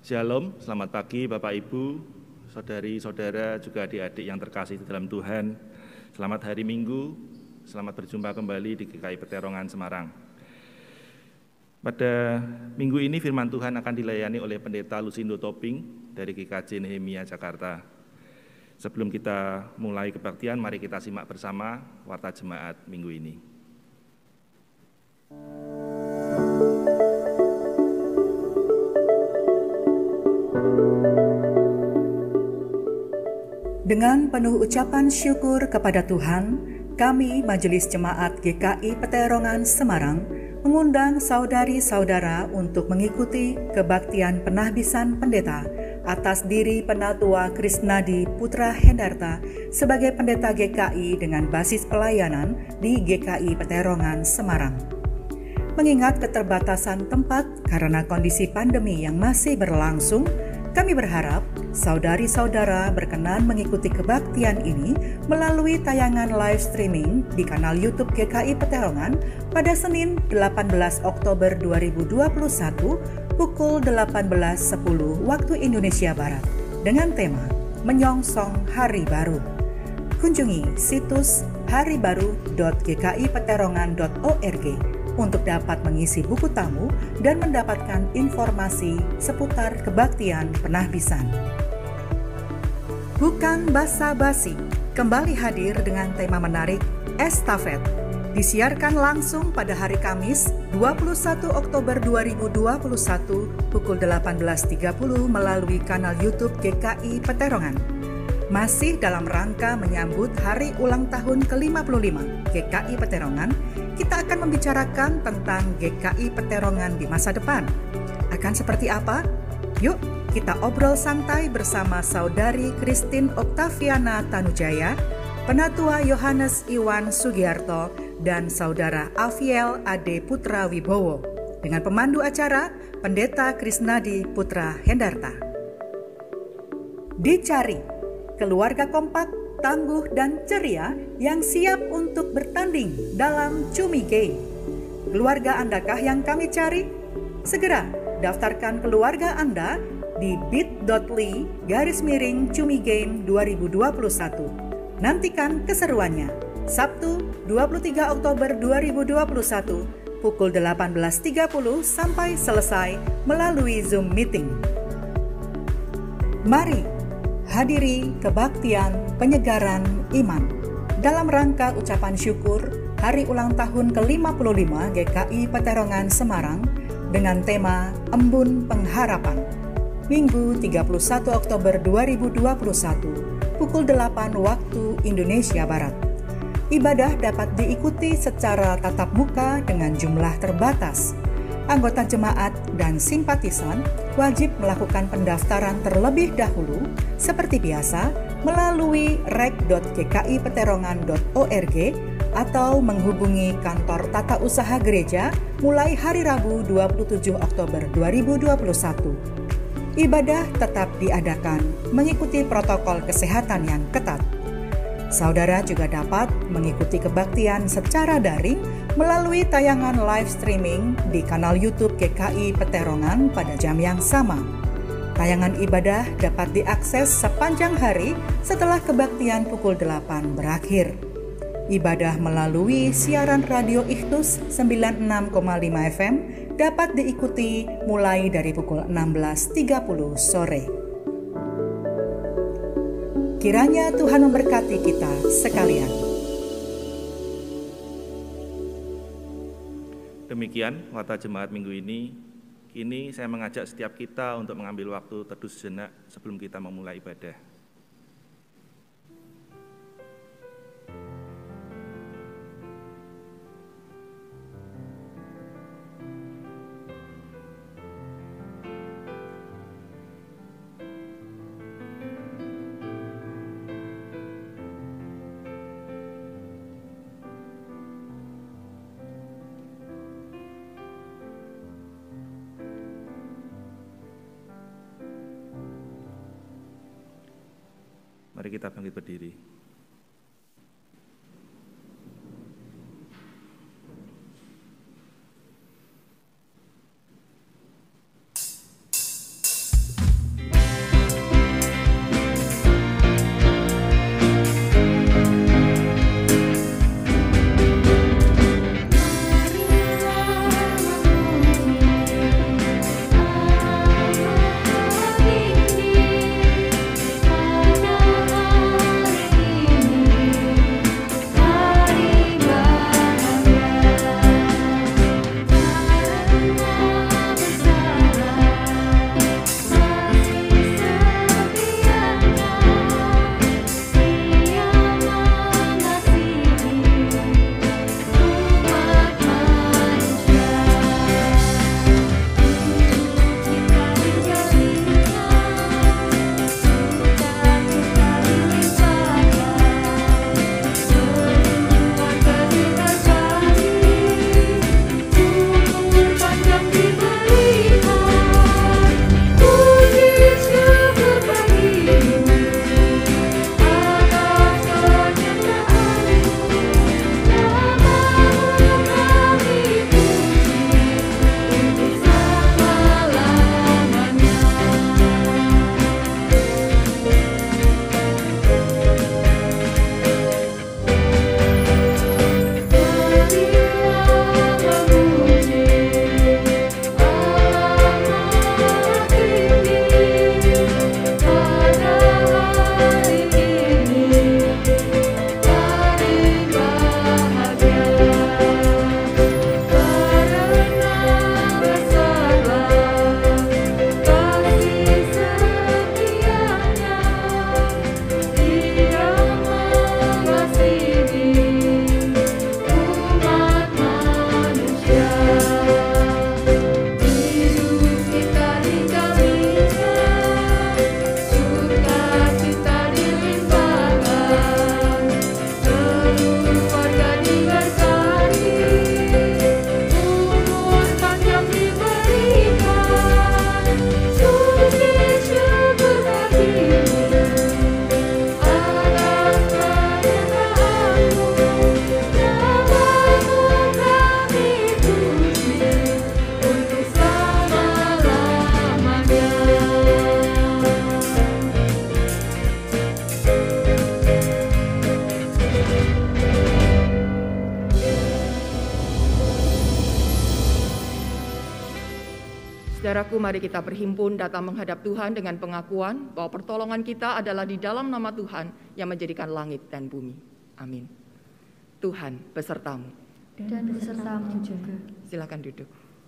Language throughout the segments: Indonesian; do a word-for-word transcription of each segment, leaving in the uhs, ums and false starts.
Shalom, selamat pagi Bapak Ibu, saudari-saudara, juga adik-adik yang terkasih di dalam Tuhan. Selamat hari Minggu, selamat berjumpa kembali di G K I Peterongan Semarang. Pada minggu ini firman Tuhan akan dilayani oleh Pendeta Lusindo Toping dari G K J Nehemia Jakarta. Sebelum kita mulai kebaktian, mari kita simak bersama warta jemaat minggu ini. Dengan penuh ucapan syukur kepada Tuhan, kami Majelis Jemaat G K I Peterongan Semarang mengundang saudari-saudara untuk mengikuti kebaktian penahbisan pendeta atas diri Penatua Krisnadi Putra Hendarta sebagai pendeta G K I dengan basis pelayanan di G K I Peterongan Semarang. Mengingat keterbatasan tempat karena kondisi pandemi yang masih berlangsung, kami berharap saudari-saudara berkenan mengikuti kebaktian ini melalui tayangan live streaming di kanal YouTube G K I Peterongan pada Senin delapan belas Oktober dua ribu dua puluh satu pukul delapan belas sepuluh waktu Indonesia Barat dengan tema Menyongsong Hari Baru. Kunjungi situs haribaru dot g k i peterongan dot org untuk dapat mengisi buku tamu dan mendapatkan informasi seputar kebaktian penahbisan. Bukan basa-basi, kembali hadir dengan tema menarik Estafet. Disiarkan langsung pada hari Kamis dua puluh satu Oktober dua ribu dua puluh satu pukul delapan belas tiga puluh melalui kanal YouTube G K I Peterongan. Masih dalam rangka menyambut hari ulang tahun ke lima puluh lima G K I Peterongan, kita akan membicarakan tentang G K I Peterongan di masa depan. Akan seperti apa? Yuk, kita obrol santai bersama Saudari Christine Octaviana Tanujaya, Penatua Yohanes Iwan Sugiarto, dan Saudara Afiel Ade Putra Wibowo, dengan pemandu acara Pendeta Krisnadi Putra Hendarta. Dicari keluarga kompak, tangguh, dan ceria yang siap untuk bertanding dalam Cumi Game. Keluarga Andakah yang kami cari? Segera daftarkan keluarga Anda di bit.ly garis miring Cumi Game dua ribu dua puluh satu. Nantikan keseruannya, Sabtu dua puluh tiga Oktober dua ribu dua puluh satu, pukul delapan belas tiga puluh sampai selesai melalui Zoom Meeting. Mari hadiri kebaktian penyegaran iman dalam rangka ucapan syukur hari ulang tahun ke lima puluh lima G K I Peterongan Semarang dengan tema Embun Pengharapan, Minggu tiga puluh satu Oktober dua ribu dua puluh satu, pukul delapan waktu Indonesia Barat. Ibadah dapat diikuti secara tatap muka dengan jumlah terbatas. Anggota jemaat dan simpatisan wajib melakukan pendaftaran terlebih dahulu seperti biasa melalui rek dot g k i peterongan dot org atau menghubungi kantor tata usaha gereja mulai hari Rabu dua puluh tujuh Oktober dua ribu dua puluh satu. Ibadah tetap diadakan mengikuti protokol kesehatan yang ketat. Saudara juga dapat mengikuti kebaktian secara daring melalui tayangan live streaming di kanal YouTube G K I Peterongan pada jam yang sama. Tayangan ibadah dapat diakses sepanjang hari setelah kebaktian pukul delapan berakhir. Ibadah melalui siaran radio Ikhtus sembilan puluh enam koma lima F M dapat diikuti mulai dari pukul enam belas tiga puluh sore. Kiranya Tuhan memberkati kita sekalian. Demikian warta jemaat minggu ini. Kini saya mengajak setiap kita untuk mengambil waktu teduh sejenak sebelum kita memulai ibadah. Mari kita bangkit berdiri. Saudaraku, mari kita berhimpun datang menghadap Tuhan dengan pengakuan bahwa pertolongan kita adalah di dalam nama Tuhan yang menjadikan langit dan bumi. Amin. Tuhan besertamu. Dan besertamu juga. Silakan duduk.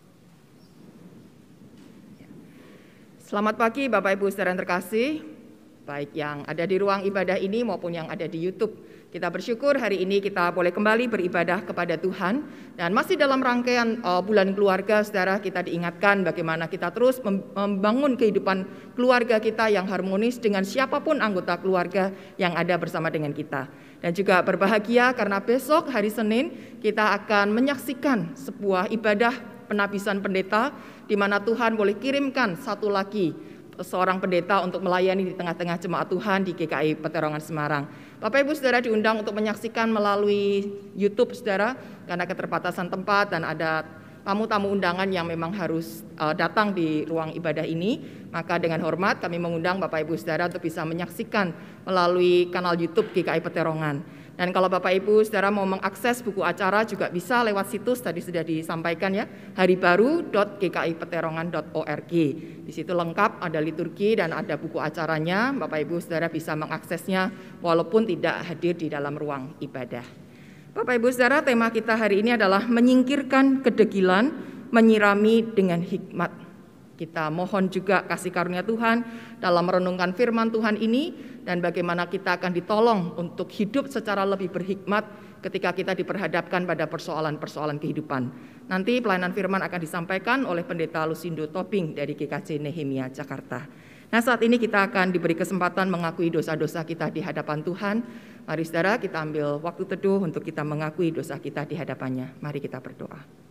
Selamat pagi Bapak Ibu saudara yang terkasih, baik yang ada di ruang ibadah ini maupun yang ada di YouTube. Kita bersyukur hari ini kita boleh kembali beribadah kepada Tuhan, dan masih dalam rangkaian uh, bulan keluarga, saudara, kita diingatkan bagaimana kita terus membangun kehidupan keluarga kita yang harmonis dengan siapapun anggota keluarga yang ada bersama dengan kita. Dan juga berbahagia karena besok hari Senin kita akan menyaksikan sebuah ibadah penabisan pendeta di mana Tuhan boleh kirimkan satu lagi seorang pendeta untuk melayani di tengah-tengah jemaat Tuhan di G K I Peterongan Semarang. Bapak Ibu saudara diundang untuk menyaksikan melalui YouTube saudara karena keterbatasan tempat dan ada tamu-tamu undangan yang memang harus uh, datang di ruang ibadah ini. Maka dengan hormat kami mengundang Bapak Ibu saudara untuk bisa menyaksikan melalui kanal YouTube G K I Peterongan. Dan kalau Bapak Ibu saudara mau mengakses buku acara juga bisa lewat situs tadi sudah disampaikan ya, haribaru dot g k i peterongan dot org. Di situ lengkap ada liturgi dan ada buku acaranya. Bapak Ibu saudara bisa mengaksesnya walaupun tidak hadir di dalam ruang ibadah. Bapak Ibu saudara, tema kita hari ini adalah menyingkirkan kedegilan, menyirami dengan hikmat. Kita mohon juga kasih karunia Tuhan dalam merenungkan firman Tuhan ini dan bagaimana kita akan ditolong untuk hidup secara lebih berhikmat ketika kita diperhadapkan pada persoalan-persoalan kehidupan. Nanti pelayanan firman akan disampaikan oleh Pendeta Lusindo Toping dari G K J Nehemia Jakarta. Nah, saat ini kita akan diberi kesempatan mengakui dosa-dosa kita di hadapan Tuhan. Mari saudara kita ambil waktu teduh untuk kita mengakui dosa kita di hadapannya. Mari kita berdoa.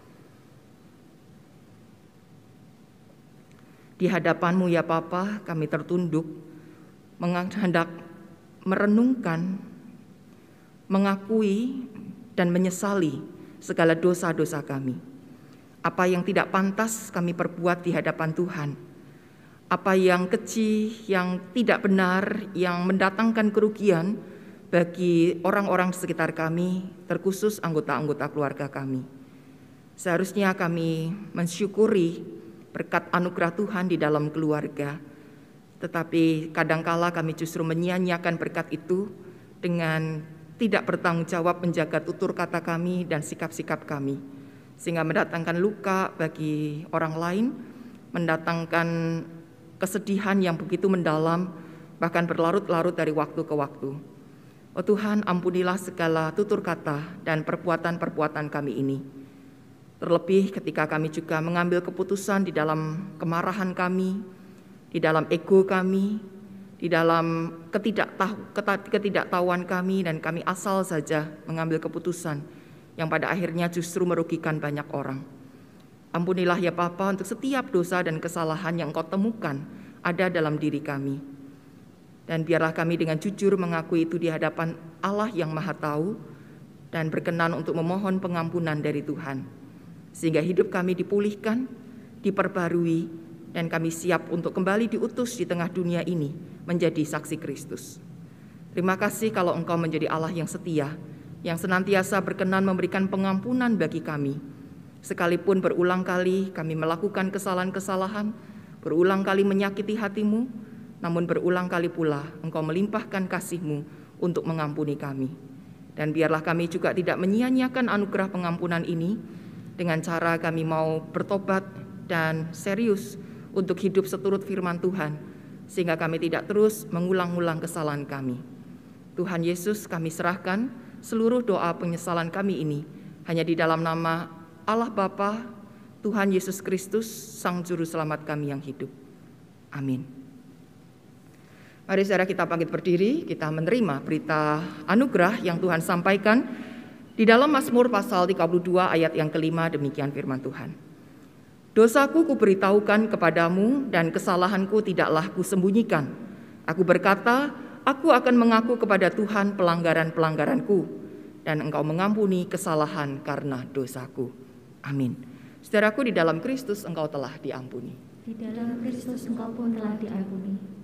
Di hadapan-Mu ya Bapa, kami tertunduk, hendak merenungkan, mengakui, dan menyesali segala dosa-dosa kami. Apa yang tidak pantas kami perbuat di hadapan Tuhan, apa yang keji, yang tidak benar, yang mendatangkan kerugian bagi orang-orang sekitar kami, terkhusus anggota-anggota keluarga kami. Seharusnya kami mensyukuri berkat anugerah Tuhan di dalam keluarga, tetapi kadangkala kami justru menyia-nyiakan berkat itu dengan tidak bertanggung jawab menjaga tutur kata kami dan sikap-sikap kami, sehingga mendatangkan luka bagi orang lain, mendatangkan kesedihan yang begitu mendalam, bahkan berlarut-larut dari waktu ke waktu. Oh Tuhan, ampunilah segala tutur kata dan perbuatan-perbuatan kami ini. Terlebih ketika kami juga mengambil keputusan di dalam kemarahan kami, di dalam ego kami, di dalam ketidaktahu, ketidaktahuan kami, dan kami asal saja mengambil keputusan yang pada akhirnya justru merugikan banyak orang. Ampunilah ya Bapa untuk setiap dosa dan kesalahan yang Engkau temukan ada dalam diri kami. Dan biarlah kami dengan jujur mengakui itu di hadapan Allah yang Maha Tahu dan berkenan untuk memohon pengampunan dari Tuhan. Sehingga hidup kami dipulihkan, diperbarui, dan kami siap untuk kembali diutus di tengah dunia ini menjadi saksi Kristus. Terima kasih kalau Engkau menjadi Allah yang setia, yang senantiasa berkenan memberikan pengampunan bagi kami. Sekalipun berulang kali kami melakukan kesalahan-kesalahan, berulang kali menyakiti hati-Mu, namun berulang kali pula Engkau melimpahkan kasih-Mu untuk mengampuni kami. Dan biarlah kami juga tidak menyia-nyiakan anugerah pengampunan ini, dengan cara kami mau bertobat dan serius untuk hidup seturut firman Tuhan, sehingga kami tidak terus mengulang-ulang kesalahan kami. Tuhan Yesus, kami serahkan seluruh doa penyesalan kami ini hanya di dalam nama Allah Bapa, Tuhan Yesus Kristus, Sang Juru Selamat kami yang hidup. Amin. Mari saudara kita bangkit berdiri, kita menerima berita anugerah yang Tuhan sampaikan di dalam Mazmur pasal tiga puluh dua ayat yang kelima, demikian firman Tuhan. Dosaku kuberitahukan kepadamu dan kesalahanku tidaklah kusembunyikan. Aku berkata, aku akan mengaku kepada Tuhan pelanggaran-pelanggaranku, dan Engkau mengampuni kesalahan karena dosaku. Amin. Saudaraku, di dalam Kristus engkau telah diampuni. Di dalam Kristus engkau pun telah diampuni.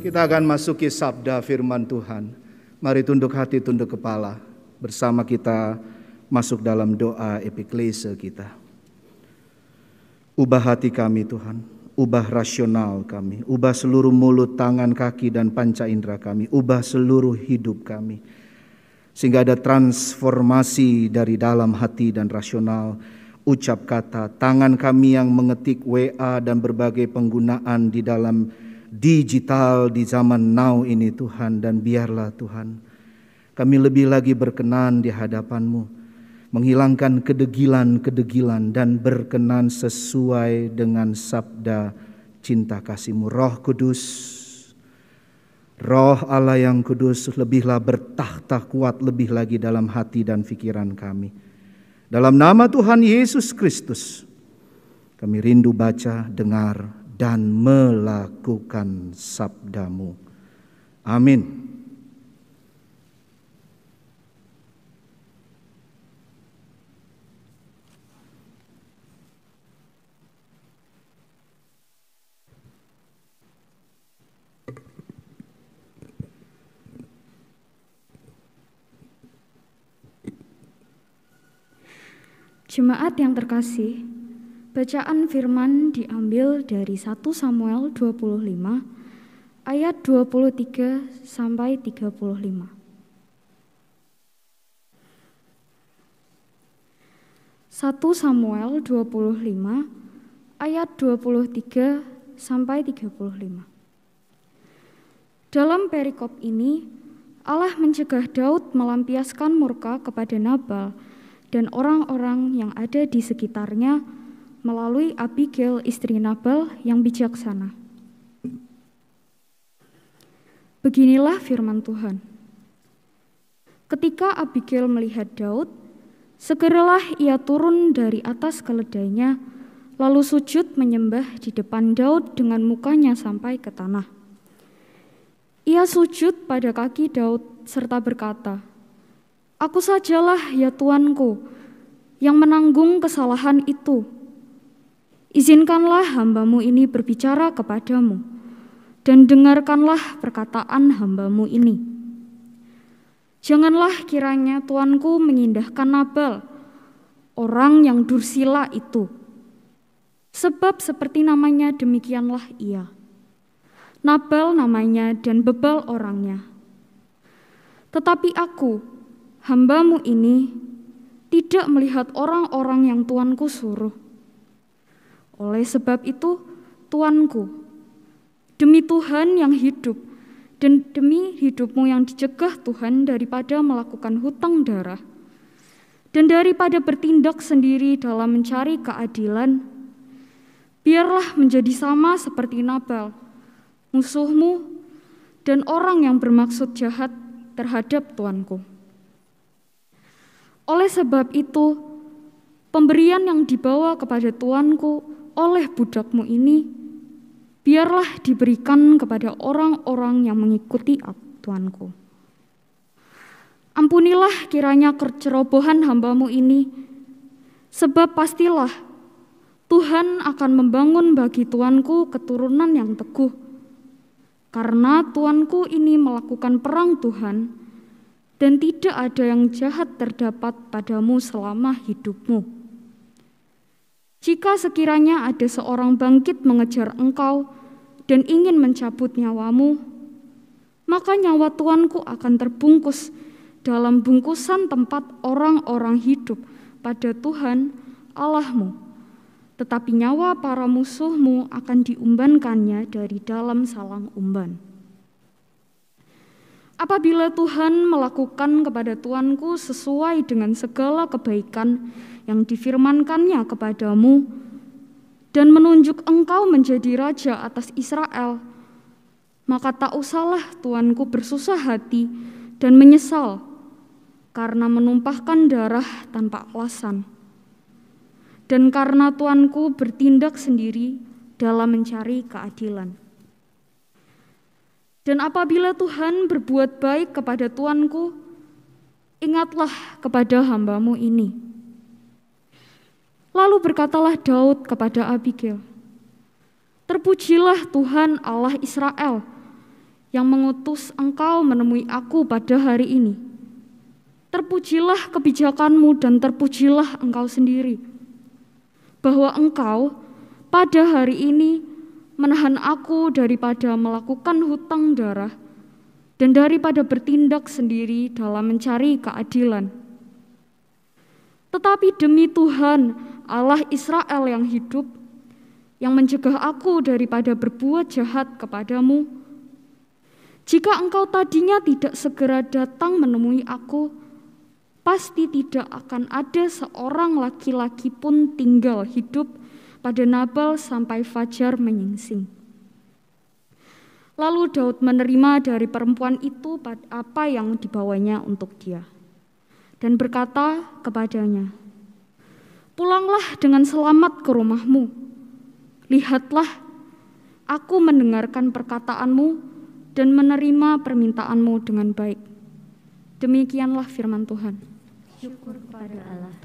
Kita akan masuki sabda firman Tuhan. Mari tunduk hati, tunduk kepala. Bersama kita masuk dalam doa epiklese kita. Ubah hati kami Tuhan, ubah rasional kami, ubah seluruh mulut, tangan, kaki, dan panca indera kami, ubah seluruh hidup kami. Sehingga ada transformasi dari dalam hati dan rasional, ucap kata, tangan kami yang mengetik W A dan berbagai penggunaan di dalam digital di zaman now ini Tuhan. Dan biarlah Tuhan kami lebih lagi berkenan di hadapan-Mu, menghilangkan kedegilan-kedegilan dan berkenan sesuai dengan sabda cinta kasih-Mu. Roh Kudus, Roh Allah yang kudus, lebihlah bertakhta kuat lebih lagi dalam hati dan pikiran kami. Dalam nama Tuhan Yesus Kristus kami rindu baca, dengar, dan melakukan sabda-Mu. Amin. Jemaat yang terkasih, bacaan firman diambil dari satu Samuel dua puluh lima ayat dua puluh tiga sampai tiga puluh lima. satu Samuel dua puluh lima ayat dua puluh tiga sampai tiga puluh lima. Dalam perikop ini, Allah mencegah Daud melampiaskan murka kepada Nabal dan orang-orang yang ada di sekitarnya melalui Abigail istri Nabal yang bijaksana. Beginilah firman Tuhan. Ketika Abigail melihat Daud, segeralah ia turun dari atas keledainya, lalu sujud menyembah di depan Daud dengan mukanya sampai ke tanah. Ia sujud pada kaki Daud serta berkata, "Aku sajalah ya Tuanku yang menanggung kesalahan itu. Izinkanlah hamba-Mu ini berbicara kepadamu, dan dengarkanlah perkataan hamba-Mu ini. Janganlah kiranya Tuanku mengindahkan Nabal, orang yang dursila itu. Sebab seperti namanya demikianlah ia. Nabal namanya dan bebal orangnya. Tetapi aku, hamba-Mu ini, tidak melihat orang-orang yang Tuanku suruh. Oleh sebab itu, Tuanku, demi Tuhan yang hidup dan demi hidup-Mu yang dicegah Tuhan daripada melakukan hutang darah dan daripada bertindak sendiri dalam mencari keadilan, biarlah menjadi sama seperti Nabal, musuh-Mu dan orang yang bermaksud jahat terhadap Tuanku. Oleh sebab itu, pemberian yang dibawa kepada Tuanku oleh budak-Mu ini, biarlah diberikan kepada orang-orang yang mengikuti Tuanku. Ampunilah kiranya kecerobohan hamba-Mu ini, sebab pastilah Tuhan akan membangun bagi Tuanku keturunan yang teguh, karena Tuanku ini melakukan perang Tuhan, dan tidak ada yang jahat terdapat padamu selama hidupmu. Jika sekiranya ada seorang bangkit mengejar engkau dan ingin mencabut nyawamu, maka nyawa Tuanku akan terbungkus dalam bungkusan tempat orang-orang hidup pada Tuhan Allahmu, tetapi nyawa para musuhmu akan diumbankannya dari dalam salang umban. Apabila Tuhan melakukan kepada Tuanku sesuai dengan segala kebaikan yang difirmankannya kepadamu dan menunjuk engkau menjadi raja atas Israel, maka tak usahlah Tuanku bersusah hati dan menyesal karena menumpahkan darah tanpa alasan, dan karena Tuanku bertindak sendiri dalam mencari keadilan. Dan apabila Tuhan berbuat baik kepada Tuanku, ingatlah kepada hamba-Mu ini." Lalu berkatalah Daud kepada Abigail, "Terpujilah Tuhan Allah Israel, yang mengutus Engkau menemui aku pada hari ini. Terpujilah kebijakan-Mu dan terpujilah Engkau sendiri, bahwa Engkau pada hari ini menahan aku daripada melakukan hutang darah dan daripada bertindak sendiri dalam mencari keadilan. Tetapi demi Tuhan, Allah Israel yang hidup, yang mencegah aku daripada berbuat jahat kepadamu, jika Engkau tadinya tidak segera datang menemui aku, pasti tidak akan ada seorang laki-laki pun tinggal hidup pada Nabal sampai fajar menyingsing. Lalu Daud menerima dari perempuan itu apa yang dibawanya untuk dia, dan berkata kepadanya, "Pulanglah dengan selamat ke rumahmu. Lihatlah, aku mendengarkan perkataanmu dan menerima permintaanmu dengan baik." Demikianlah firman Tuhan. Syukur kepada Allah.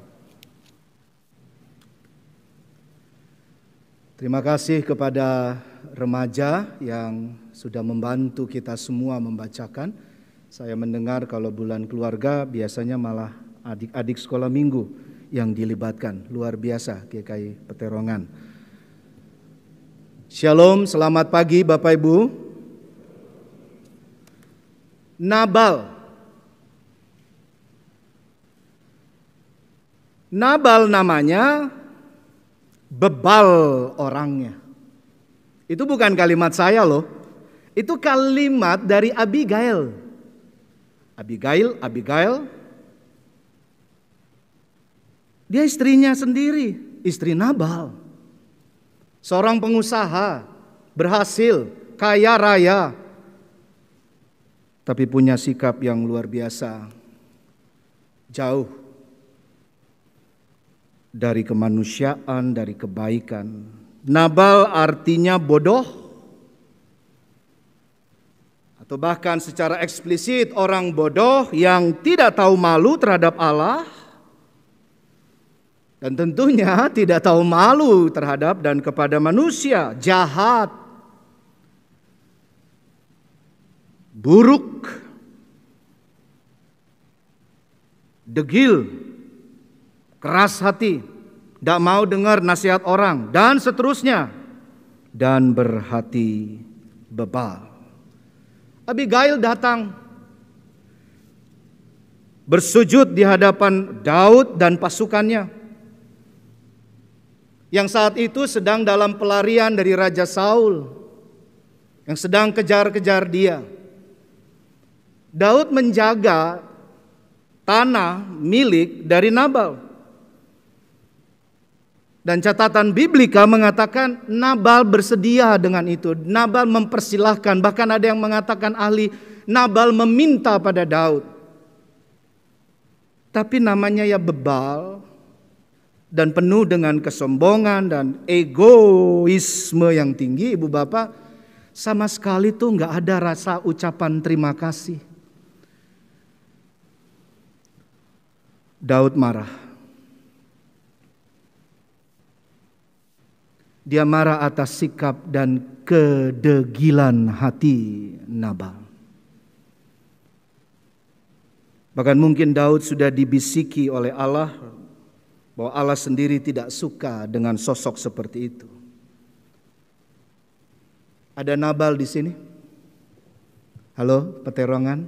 Terima kasih kepada remaja yang sudah membantu kita semua membacakan. Saya mendengar kalau bulan keluarga biasanya malah adik-adik sekolah minggu yang dilibatkan. Luar biasa G K I Peterongan. Shalom, selamat pagi Bapak Ibu. Nabal. Nabal namanya, bebal orangnya. Itu bukan kalimat saya loh. Itu kalimat dari Abigail. Abigail, Abigail. Dia istrinya sendiri, istri Nabal. Seorang pengusaha, berhasil, kaya raya. Tapi punya sikap yang luar biasa. Jauh dari kemanusiaan, dari kebaikan. Nabal artinya bodoh, atau bahkan secara eksplisit orang bodoh yang tidak tahu malu terhadap Allah, dan tentunya tidak tahu malu terhadap dan kepada manusia, jahat, buruk, degil, keras hati, tidak mau dengar nasihat orang, dan seterusnya, dan berhati bebal. Abigail datang, bersujud di hadapan Daud dan pasukannya, yang saat itu sedang dalam pelarian dari Raja Saul, yang sedang kejar-kejar dia. Daud menjaga tanah milik dari Nabal. Dan catatan Biblika mengatakan Nabal bersedia dengan itu. Nabal mempersilahkan, bahkan ada yang mengatakan ahli, Nabal meminta pada Daud. Tapi namanya ya bebal dan penuh dengan kesombongan dan egoisme yang tinggi, ibu bapak, sama sekali tuh nggak ada rasa ucapan terima kasih. Daud marah. Dia marah atas sikap dan kedegilan hati Nabal. Bahkan mungkin Daud sudah dibisiki oleh Allah bahwa Allah sendiri tidak suka dengan sosok seperti itu. Ada Nabal di sini? Halo, Peterongan?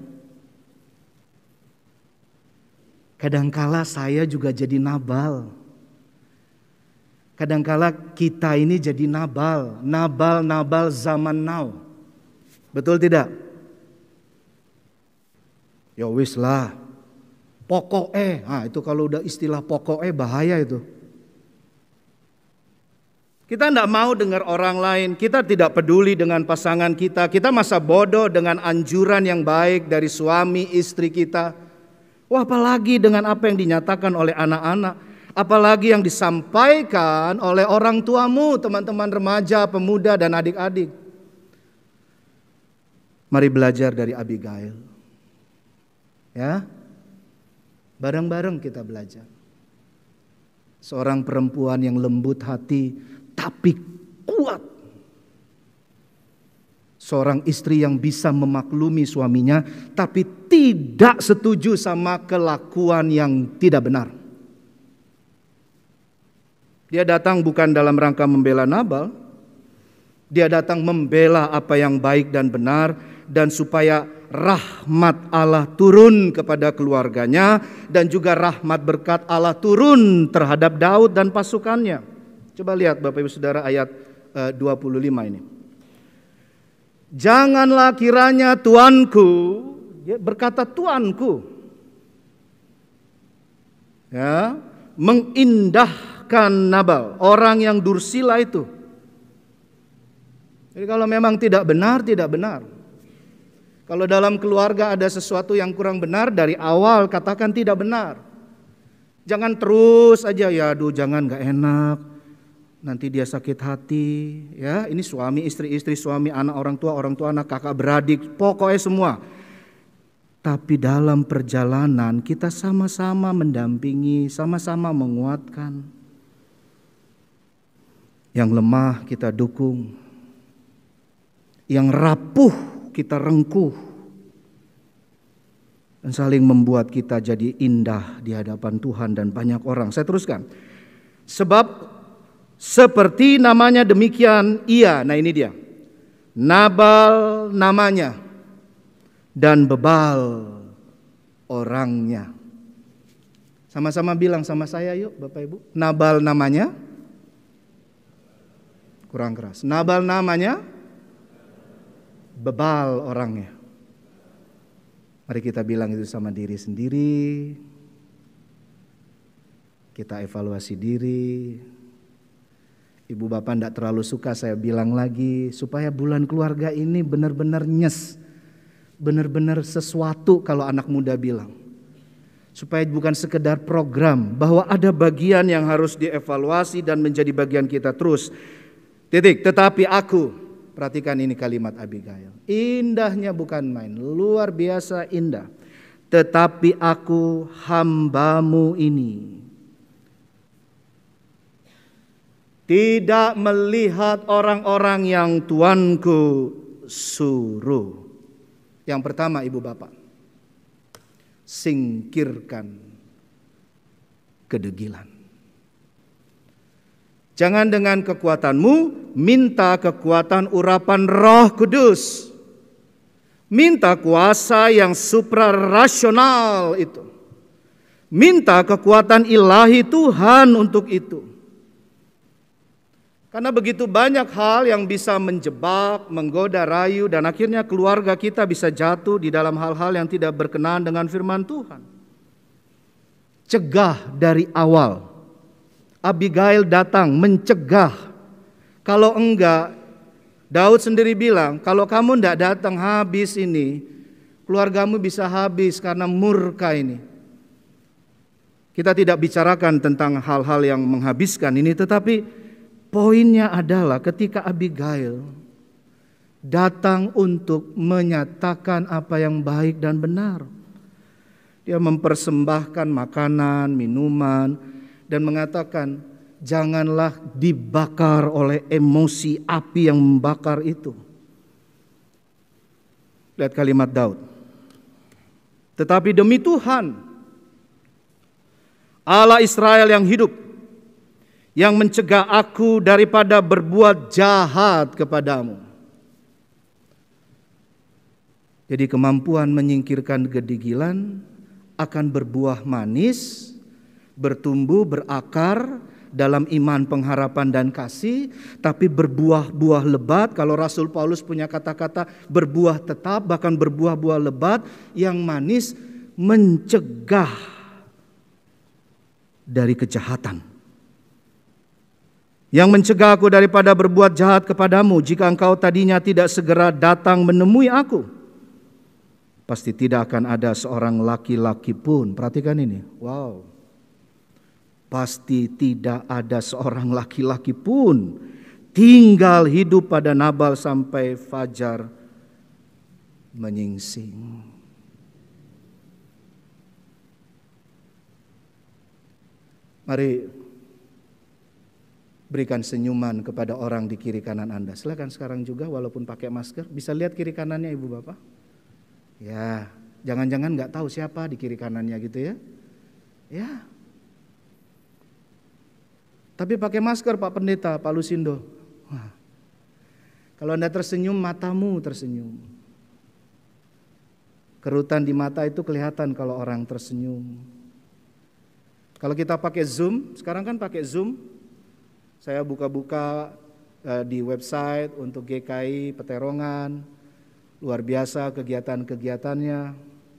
Kadangkala saya juga jadi Nabal. Kadangkala kita ini jadi Nabal, Nabal-Nabal zaman now. Betul tidak? Ya wis lah, pokok eh, nah itu kalau udah istilah pokok eh bahaya itu. Kita tidak mau dengar orang lain, kita tidak peduli dengan pasangan kita, kita masa bodoh dengan anjuran yang baik dari suami istri kita. Wah, apalagi dengan apa yang dinyatakan oleh anak-anak, apalagi yang disampaikan oleh orang tuamu, teman-teman remaja, pemuda dan adik-adik. Mari belajar dari Abigail. Ya, bareng-bareng kita belajar. Seorang perempuan yang lembut hati tapi kuat. Seorang istri yang bisa memaklumi suaminya, tapi tidak setuju sama kelakuan yang tidak benar. Dia datang bukan dalam rangka membela Nabal. Dia datang membela apa yang baik dan benar, dan supaya rahmat Allah turun kepada keluarganya, dan juga rahmat berkat Allah turun terhadap Daud dan pasukannya. Coba lihat Bapak Ibu Saudara ayat uh, dua puluh lima ini. Janganlah kiranya tuanku, ya, berkata tuanku, ya, mengindahkan Nabal, orang yang dursila itu. Jadi kalau memang tidak benar, tidak benar. Kalau dalam keluarga ada sesuatu yang kurang benar, dari awal katakan tidak benar. Jangan terus aja, ya aduh jangan, gak enak, nanti dia sakit hati. Ya, ini suami, istri-istri, suami, anak, orang tua, orang tua, anak, kakak, beradik, pokoknya semua. Tapi dalam perjalanan kita sama-sama mendampingi, sama-sama menguatkan. Yang lemah kita dukung, yang rapuh kita rengkuh, dan saling membuat kita jadi indah di hadapan Tuhan dan banyak orang. Saya teruskan. Sebab seperti namanya demikian ia, nah ini dia, Nabal namanya dan bebal orangnya. Sama-sama bilang sama saya yuk Bapak Ibu. Nabal namanya, kurang keras. Nabal namanya, bebal orangnya. Mari kita bilang itu sama diri sendiri. Kita evaluasi diri. Ibu bapak tidak terlalu suka saya bilang lagi, supaya bulan keluarga ini benar-benar nyes, benar-benar sesuatu kalau anak muda bilang. Supaya bukan sekedar program, bahwa ada bagian yang harus dievaluasi dan menjadi bagian kita terus. Titik, tetapi aku, perhatikan ini kalimat Abigail. Indahnya bukan main, luar biasa indah. Tetapi aku hambamu ini tidak melihat orang-orang yang tuanku suruh. Yang pertama ibu bapak, singkirkan kedegilan. Jangan dengan kekuatanmu, minta kekuatan urapan Roh Kudus. Minta kuasa yang suprarasional itu. Minta kekuatan ilahi Tuhan untuk itu. Karena begitu banyak hal yang bisa menjebak, menggoda, rayu, dan akhirnya keluarga kita bisa jatuh di dalam hal-hal yang tidak berkenaan dengan firman Tuhan. Cegah dari awal. Abigail datang mencegah. Kalau enggak, Daud sendiri bilang, kalau kamu enggak datang habis ini, keluargamu bisa habis karena murka ini. Kita tidak bicarakan tentang hal-hal yang menghabiskan ini, tetapi poinnya adalah ketika Abigail datang untuk menyatakan apa yang baik dan benar. Dia mempersembahkan makanan, minuman, dan mengatakan, janganlah dibakar oleh emosi api yang membakar itu. Lihat kalimat Daud. Tetapi demi Tuhan, Allah Israel yang hidup, yang mencegah aku daripada berbuat jahat kepadamu. Jadi kemampuan menyingkirkan kedegilan akan berbuah manis, bertumbuh, berakar dalam iman, pengharapan, dan kasih, tapi berbuah-buah lebat. Kalau Rasul Paulus punya kata-kata berbuah tetap, bahkan berbuah-buah lebat yang manis, mencegah dari kejahatan. Yang mencegah aku daripada berbuat jahat kepadamu, jika engkau tadinya tidak segera datang menemui aku, pasti tidak akan ada seorang laki-laki pun. Perhatikan ini, wow. Pasti tidak ada seorang laki-laki pun tinggal hidup pada Nabal sampai fajar menyingsing. Mari Berikan senyuman kepada orang di kiri kanan Anda. Silakan sekarang juga walaupun pakai masker. Bisa lihat kiri kanannya Ibu Bapak? Ya, jangan-jangan nggak tahu siapa di kiri kanannya gitu ya. Ya. Tapi pakai masker Pak Pendeta, Pak Lusindo. Wah. Kalau Anda tersenyum, matamu tersenyum. Kerutan di mata itu kelihatan kalau orang tersenyum. Kalau kita pakai Zoom, sekarang kan pakai Zoom. Saya buka-buka uh, di website untuk G K I Peterongan. Luar biasa kegiatan-kegiatannya.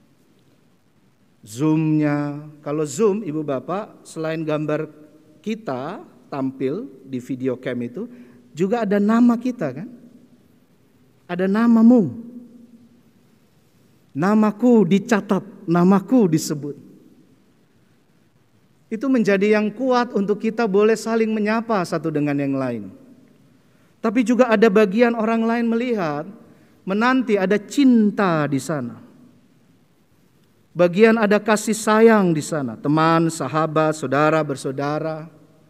Zoom-nya. Kalau Zoom, Ibu Bapak, selain gambar kita tampil di video cam itu, juga ada nama kita kan? Ada namamu. Namaku dicatat, namaku disebut. Itu menjadi yang kuat untuk kita boleh saling menyapa satu dengan yang lain. Tapi juga ada bagian orang lain melihat, menanti ada cinta di sana. Bagian ada kasih sayang di sana, teman, sahabat, saudara, bersaudara.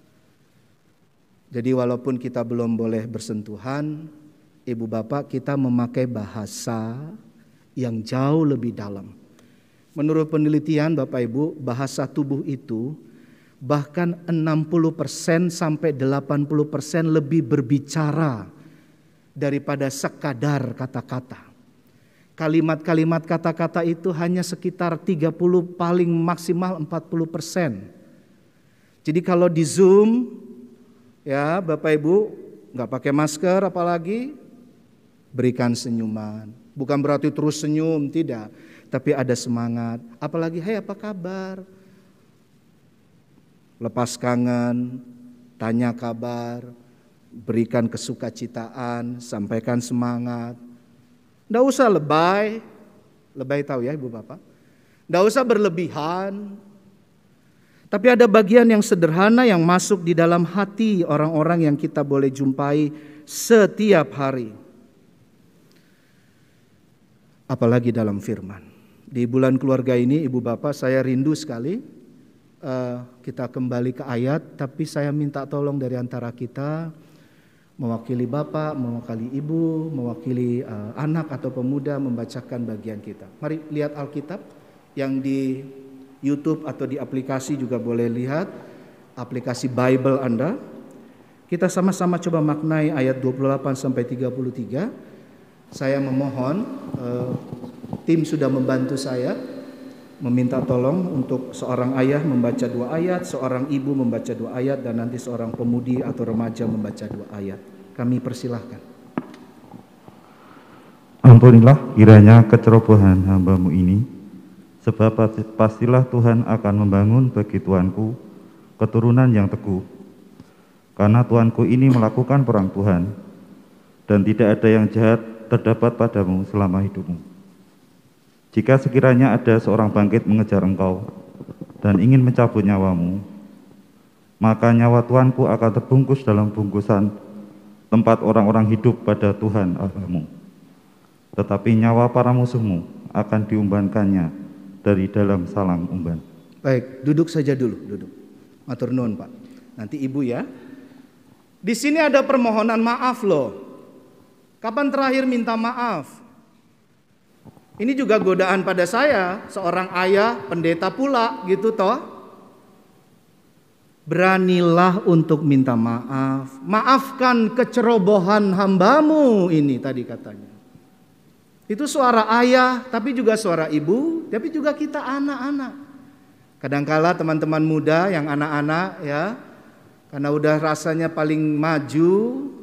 Jadi walaupun kita belum boleh bersentuhan, Ibu Bapak, kita memakai bahasa yang jauh lebih dalam. Menurut penelitian Bapak Ibu, bahasa tubuh itu bahkan enam puluh persen sampai delapan puluh persen lebih berbicara daripada sekadar kata-kata. Kalimat-kalimat kata-kata itu hanya sekitar tiga puluh, paling maksimal empat puluh persen. Jadi kalau di Zoom, ya Bapak Ibu nggak pakai masker apalagi, berikan senyuman. Bukan berarti terus senyum, tidak. Tapi ada semangat. Apalagi, hai apa kabar? Lepas kangen, tanya kabar, berikan kesukacitaan, sampaikan semangat. Nggak usah lebay, lebay tahu ya Ibu Bapak. Nggak usah berlebihan. Tapi ada bagian yang sederhana yang masuk di dalam hati orang-orang yang kita boleh jumpai setiap hari. Apalagi dalam firman. Di bulan keluarga ini Ibu Bapak, saya rindu sekali Uh, kita kembali ke ayat, tapi saya minta tolong dari antara kita, mewakili Bapak, mewakili Ibu, mewakili uh, anak atau pemuda membacakan bagian kita. Mari lihat Alkitab yang di YouTube atau di aplikasi juga boleh lihat, aplikasi Bible Anda. Kita sama-sama coba maknai ayat dua puluh delapan sampai tiga puluh tiga. Saya memohon, uh, tim sudah membantu saya, meminta tolong untuk seorang ayah membaca dua ayat, seorang ibu membaca dua ayat, dan nanti seorang pemudi atau remaja membaca dua ayat. Kami persilahkan. Ampunilah kiranya kecerobohan hamba-Mu ini, sebab pastilah Tuhan akan membangun bagi tuanku keturunan yang teguh. Karena tuanku ini melakukan perang Tuhan, dan tidak ada yang jahat terdapat padamu selama hidupmu. Jika sekiranya ada seorang bangkit mengejar engkau dan ingin mencabut nyawamu, maka nyawa tuanku akan terbungkus dalam bungkusan tempat orang-orang hidup pada Tuhan Allahmu. Tetapi nyawa para musuhmu akan diumbankannya dari dalam salang umban. Baik, duduk saja dulu, duduk. Matur nuwun Pak. Nanti Ibu ya. Di sini ada permohonan maaf loh. Kapan terakhir minta maaf? Ini juga godaan pada saya, seorang ayah, pendeta pula gitu toh. Beranilah untuk minta maaf. Maafkan kecerobohan hamba-Mu ini tadi katanya. Itu suara ayah, tapi juga suara ibu, tapi juga kita anak-anak. Kadangkala teman-teman muda yang anak-anak ya, karena udah rasanya paling maju,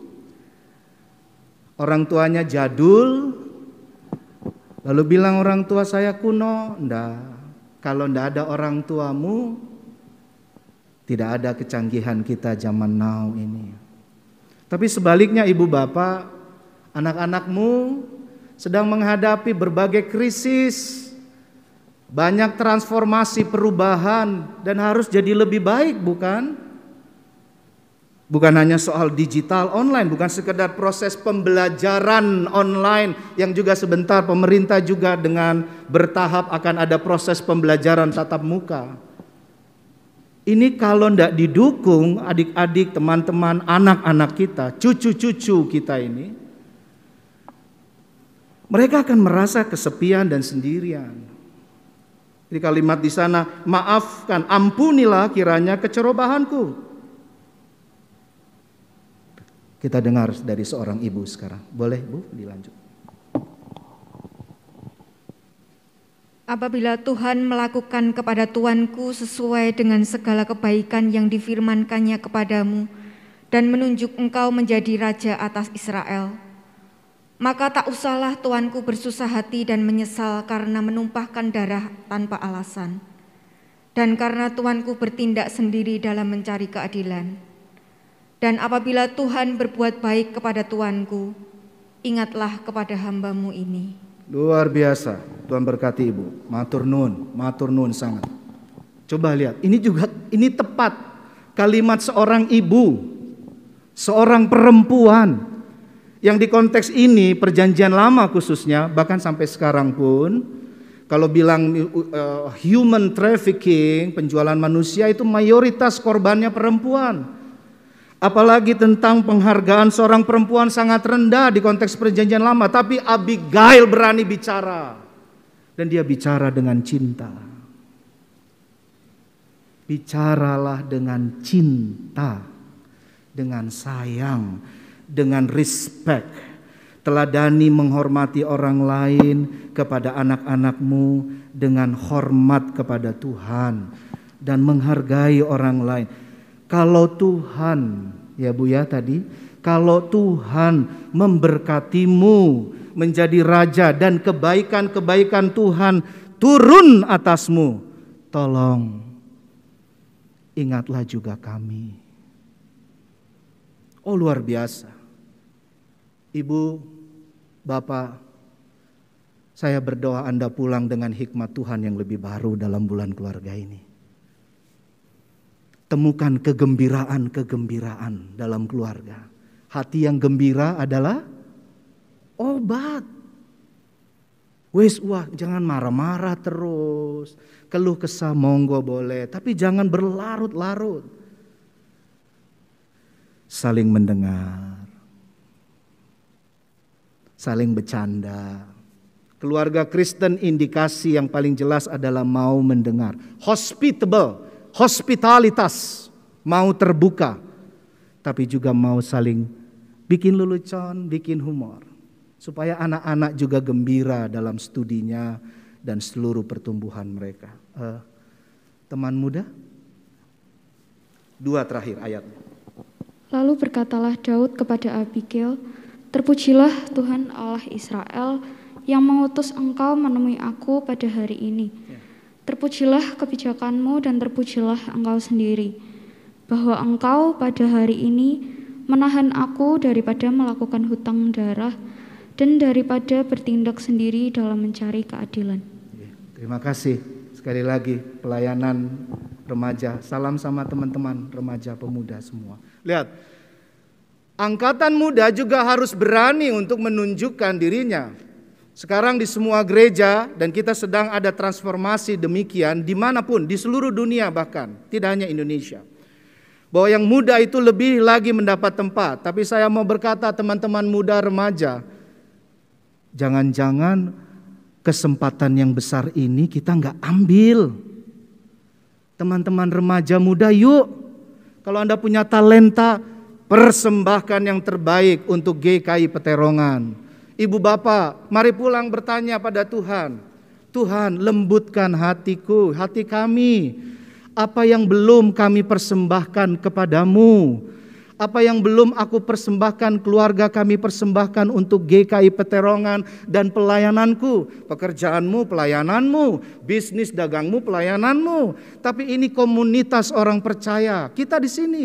orang tuanya jadul, lalu bilang orang tua saya kuno. Enggak, kalau enggak ada orang tuamu, tidak ada kecanggihan kita zaman now ini. Tapi sebaliknya Ibu Bapak, anak-anakmu sedang menghadapi berbagai krisis, banyak transformasi perubahan, dan harus jadi lebih baik bukan? Bukan hanya soal digital online, bukan sekedar proses pembelajaran online yang juga sebentar pemerintah juga dengan bertahap akan ada proses pembelajaran tatap muka. Ini kalau tidak didukung adik-adik, teman-teman, anak-anak kita, cucu-cucu kita ini, mereka akan merasa kesepian dan sendirian. Jadi kalimat di sana, maafkan, ampunilah kiranya kecerobohanku. Kita dengar dari seorang ibu sekarang. Boleh Bu, dilanjut. Apabila Tuhan melakukan kepada tuanku sesuai dengan segala kebaikan yang difirmankannya kepadamu dan menunjuk engkau menjadi raja atas Israel, maka tak usahlah tuanku bersusah hati dan menyesal karena menumpahkan darah tanpa alasan, dan karena tuanku bertindak sendiri dalam mencari keadilan. Dan apabila Tuhan berbuat baik kepada tuanku, ingatlah kepada hambamu ini. Luar biasa, Tuhan berkati Ibu. Matur nun, matur nun sangat. Coba lihat, ini juga ini tepat kalimat seorang ibu, seorang perempuan yang di konteks ini perjanjian lama khususnya, bahkan sampai sekarang pun kalau bilang uh, human trafficking, penjualan manusia itu mayoritas korbannya perempuan. Apalagi tentang penghargaan seorang perempuan sangat rendah di konteks perjanjian lama. Tapi Abigail berani bicara. Dan dia bicara dengan cinta. Bicaralah dengan cinta. Dengan sayang. Dengan respect. Teladani menghormati orang lain kepada anak-anakmu. Dengan hormat kepada Tuhan. Dan menghargai orang lain. Kalau Tuhan, ya Bu ya tadi, kalau Tuhan memberkatimu menjadi raja dan kebaikan-kebaikan Tuhan turun atasmu, tolong ingatlah juga kami. Oh luar biasa. Ibu, Bapak, saya berdoa Anda pulang dengan hikmat Tuhan yang lebih baru dalam bulan keluarga ini. Temukan kegembiraan-kegembiraan dalam keluarga. Hati yang gembira adalah obat. Wes wah, jangan marah-marah terus. Keluh kesah monggo boleh, tapi jangan berlarut-larut. Saling mendengar. Saling bercanda. Keluarga Kristen indikasi yang paling jelas adalah mau mendengar. Hospitable. Hospitalitas, mau terbuka, tapi juga mau saling bikin lelucon, bikin humor. Supaya anak-anak juga gembira dalam studinya dan seluruh pertumbuhan mereka. Uh, teman muda, dua terakhir ayatnya. Lalu berkatalah Daud kepada Abigail, terpujilah Tuhan Allah Israel yang mengutus engkau menemui aku pada hari ini. Ya. Terpujilah kebijakanmu dan terpujilah engkau sendiri, bahwa engkau pada hari ini menahan aku daripada melakukan hutang darah dan daripada bertindak sendiri dalam mencari keadilan. Terima kasih sekali lagi pelayanan remaja. Salam sama teman-teman remaja pemuda semua. Lihat, angkatan muda juga harus berani untuk menunjukkan dirinya. Sekarang di semua gereja dan kita sedang ada transformasi demikian dimanapun, di seluruh dunia bahkan, tidak hanya Indonesia. Bahwa yang muda itu lebih lagi mendapat tempat. Tapi saya mau berkata teman-teman muda remaja, jangan-jangan kesempatan yang besar ini kita nggak ambil. Teman-teman remaja muda yuk, kalau Anda punya talenta, persembahkan yang terbaik untuk G K I Peterongan. Ibu bapak, mari pulang bertanya pada Tuhan. Tuhan, lembutkan hatiku, hati kami. Apa yang belum kami persembahkan kepadamu? Apa yang belum aku persembahkan, keluarga kami persembahkan untuk G K I Peterongan dan pelayananku. Pekerjaanmu, pelayananmu, bisnis dagangmu, pelayananmu. Tapi ini komunitas orang percaya, kita di sini.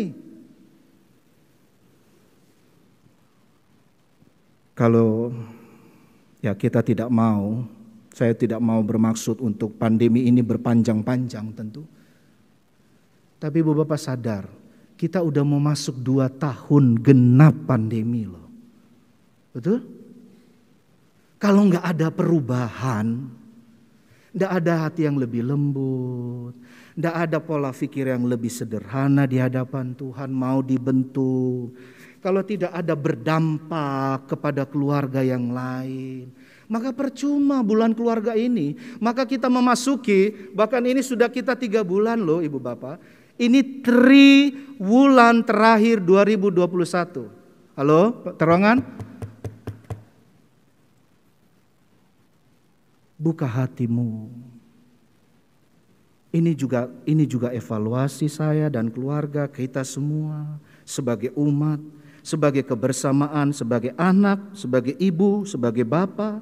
Kalau ya kita tidak mau, saya tidak mau bermaksud untuk pandemi ini berpanjang-panjang tentu. Tapi Ibu Bapak sadar, kita udah mau masuk dua tahun genap pandemi loh. Betul? Kalau nggak ada perubahan, Tidak ada hati yang lebih lembut. Tidak ada pola pikir yang lebih sederhana di hadapan Tuhan, mau dibentuk. Kalau tidak ada berdampak kepada keluarga yang lain, maka percuma bulan keluarga ini. Maka kita memasuki, bahkan ini sudah kita tiga bulan loh Ibu Bapak. Ini tri bulan terakhir dua ribu dua puluh satu. Halo, Terongan? Buka hatimu. Ini juga ini juga evaluasi saya dan keluarga kita semua sebagai umat, sebagai kebersamaan, sebagai anak, sebagai ibu, sebagai bapak.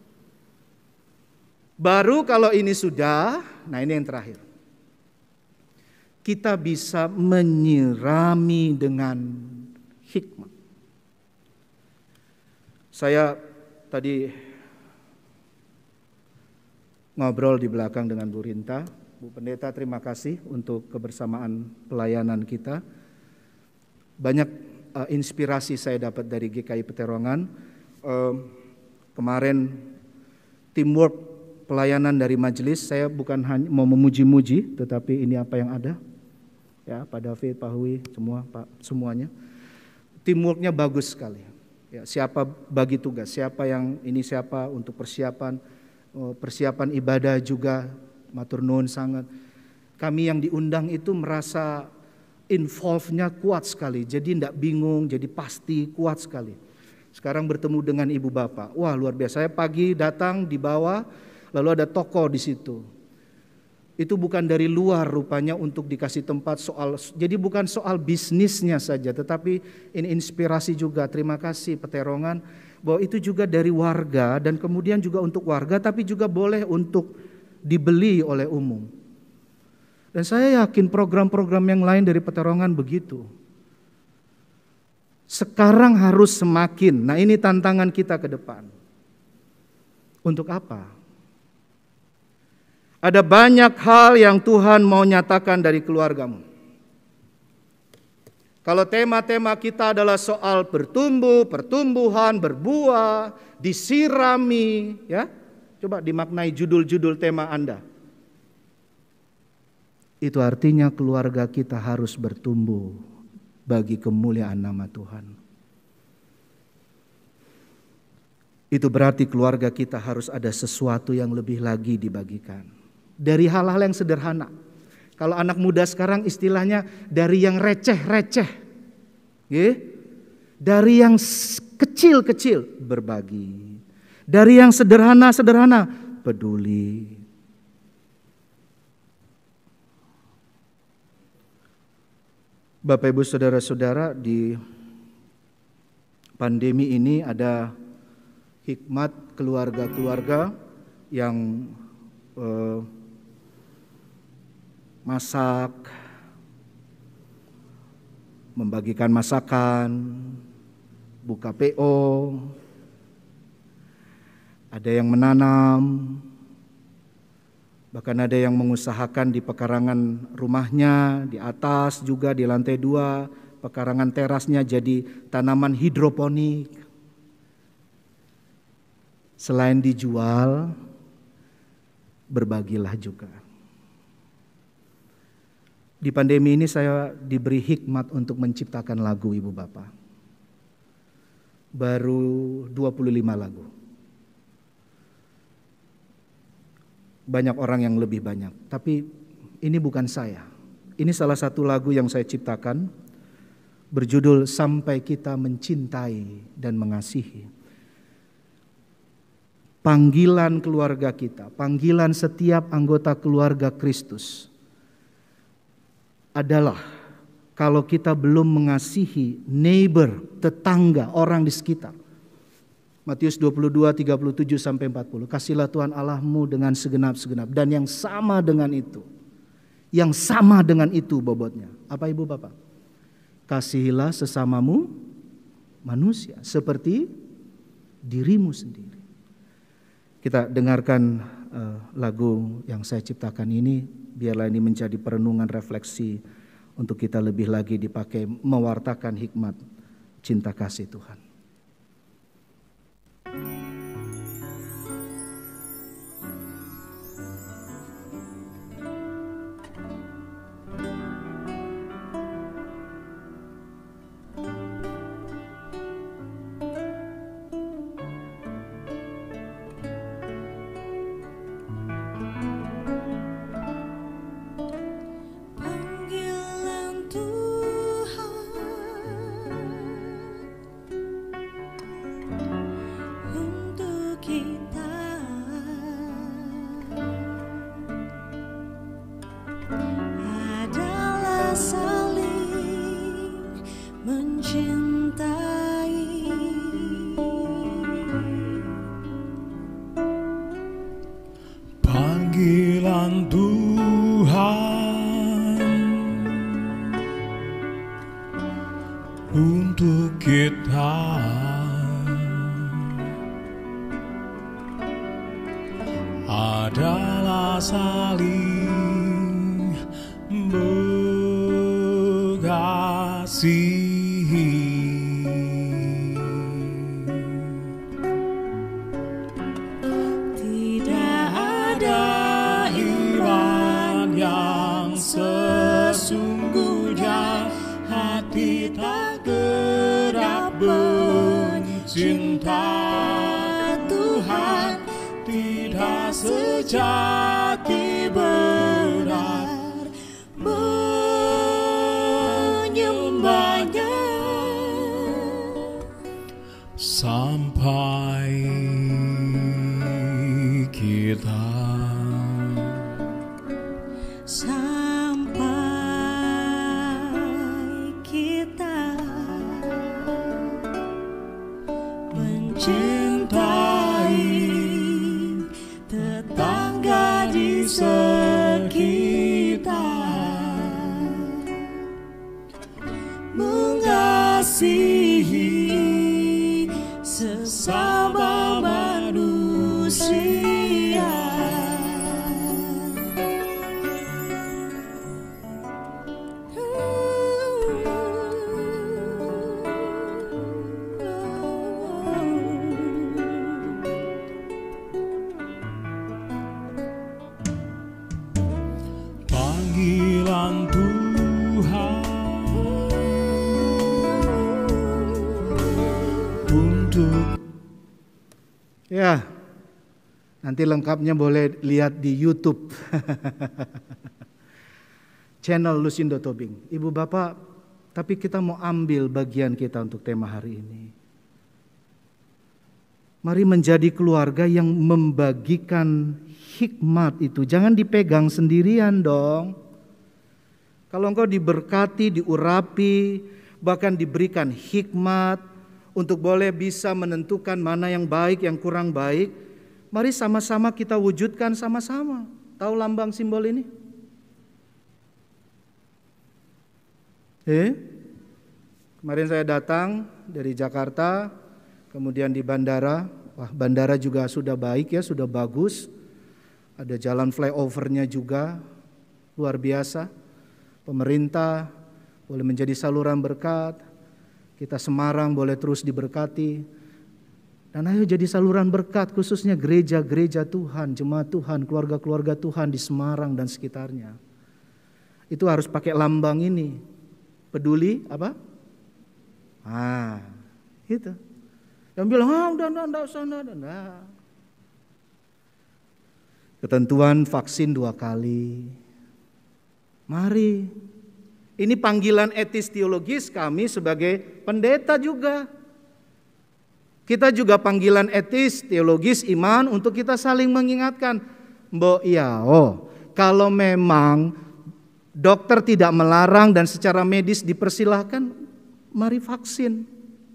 Baru kalau ini sudah, nah ini yang terakhir. Kita bisa menyirami dengan hikmat. Saya tadi ngobrol di belakang dengan Bu Rinta. Bu Pendeta, terima kasih untuk kebersamaan pelayanan kita. Banyak uh, inspirasi saya dapat dari G K I Peterongan. Uh, kemarin teamwork pelayanan dari majelis, saya bukan hanya mau memuji-muji, tetapi ini apa yang ada. Ya, Pak David, Pak Hui, semua, Pak, semuanya. Teamworknya bagus sekali. Ya, siapa bagi tugas, siapa yang ini siapa untuk persiapan. Persiapan ibadah juga, matur nuwun sangat. Kami yang diundang itu merasa involve-nya kuat sekali. Jadi tidak bingung, jadi pasti kuat sekali. Sekarang bertemu dengan ibu bapak, wah luar biasa. Saya pagi datang di bawah, lalu ada toko di situ. Itu bukan dari luar rupanya untuk dikasih tempat soal. Jadi bukan soal bisnisnya saja, tetapi ini inspirasi juga. Terima kasih Peterongan. Bahwa itu juga dari warga dan kemudian juga untuk warga, tapi juga boleh untuk dibeli oleh umum. Dan saya yakin program-program yang lain dari Peterongan begitu. Sekarang harus semakin, nah ini tantangan kita ke depan. Untuk apa? Ada banyak hal yang Tuhan mau nyatakan dari keluargamu. Kalau tema-tema kita adalah soal bertumbuh, pertumbuhan, berbuah, disirami, ya. Coba dimaknai judul-judul tema Anda. Itu artinya keluarga kita harus bertumbuh bagi kemuliaan nama Tuhan. Itu berarti keluarga kita harus ada sesuatu yang lebih lagi dibagikan. Dari hal-hal yang sederhana. Kalau anak muda sekarang istilahnya dari yang receh-receh, dari yang kecil-kecil berbagi, dari yang sederhana-sederhana peduli. Bapak Ibu Saudara-saudara, di pandemi ini ada hikmat keluarga-keluarga yang eh, masak, membagikan masakan, buka P O, ada yang menanam, bahkan ada yang mengusahakan di pekarangan rumahnya, di atas juga di lantai dua, pekarangan terasnya jadi tanaman hidroponik. Selain dijual, berbagilah juga. Di pandemi ini saya diberi hikmat untuk menciptakan lagu Ibu Bapak. Baru dua puluh lima lagu. Banyak orang yang lebih banyak, tapi ini bukan saya. Ini salah satu lagu yang saya ciptakan, berjudul Sampai Kita Mencintai dan Mengasihi. Panggilan keluarga kita, panggilan setiap anggota keluarga Kristus adalah kalau kita belum mengasihi neighbor, tetangga, orang di sekitar. Matius dua puluh dua, tiga puluh tujuh sampai empat puluh. Kasihlah Tuhan Allahmu dengan segenap-segenap. Dan yang sama dengan itu. Yang sama dengan itu bobotnya. Apa Ibu Bapak? Kasihilah sesamamu manusia seperti dirimu sendiri. Kita dengarkan uh, lagu yang saya ciptakan ini, biarlah ini menjadi perenungan refleksi untuk kita lebih lagi dipakai mewartakan hikmat cinta kasih Tuhan. saling mengasihi. Tidak ada iman yang sesungguhnya, hati tak gerak mencinta Tuhan, tidak sejati benar menyembahnya. Sampai kita sampai kita mencintai tetangga di sekitar, mengasihi sesama manusia. Panggilan Tuhan untuk. Ya, nanti lengkapnya boleh lihat di YouTube. Channel Lusindo Tobing. Ibu Bapak, tapi kita mau ambil bagian kita untuk tema hari ini. Mari menjadi keluarga yang membagikan hikmat itu. Jangan dipegang sendirian dong. Kalau engkau diberkati, diurapi, bahkan diberikan hikmat untuk boleh bisa menentukan mana yang baik, yang kurang baik, mari sama-sama kita wujudkan sama-sama. Tahu lambang simbol ini? Eh? Kemarin saya datang dari Jakarta, kemudian di bandara. Wah, bandara juga sudah baik ya, sudah bagus. Ada jalan flyovernya juga, luar biasa. Pemerintah boleh menjadi saluran berkat. Kita Semarang boleh terus diberkati. Dan ayo jadi saluran berkat, khususnya gereja-gereja Tuhan, jemaat Tuhan, keluarga-keluarga Tuhan di Semarang dan sekitarnya. Itu harus pakai lambang ini. Peduli apa? Ah, itu. Yang bilang, ah udah enggak, enggak usah, enggak, enggak. Ketentuan vaksin dua kali. Mari. Ini panggilan etis teologis kami sebagai pendeta juga. Kita juga panggilan etis teologis iman untuk kita saling mengingatkan. Mbok iya, oh, kalau memang dokter tidak melarang dan secara medis dipersilahkan, mari vaksin.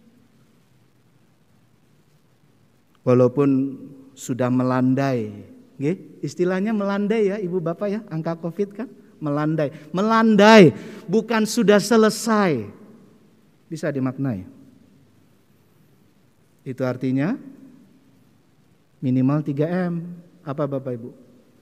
Walaupun sudah melandai, istilahnya melandai ya Ibu Bapak ya, angka COVID kan melandai. Melandai bukan sudah selesai. Bisa dimaknai. Itu artinya minimal tiga M. Apa Bapak Ibu?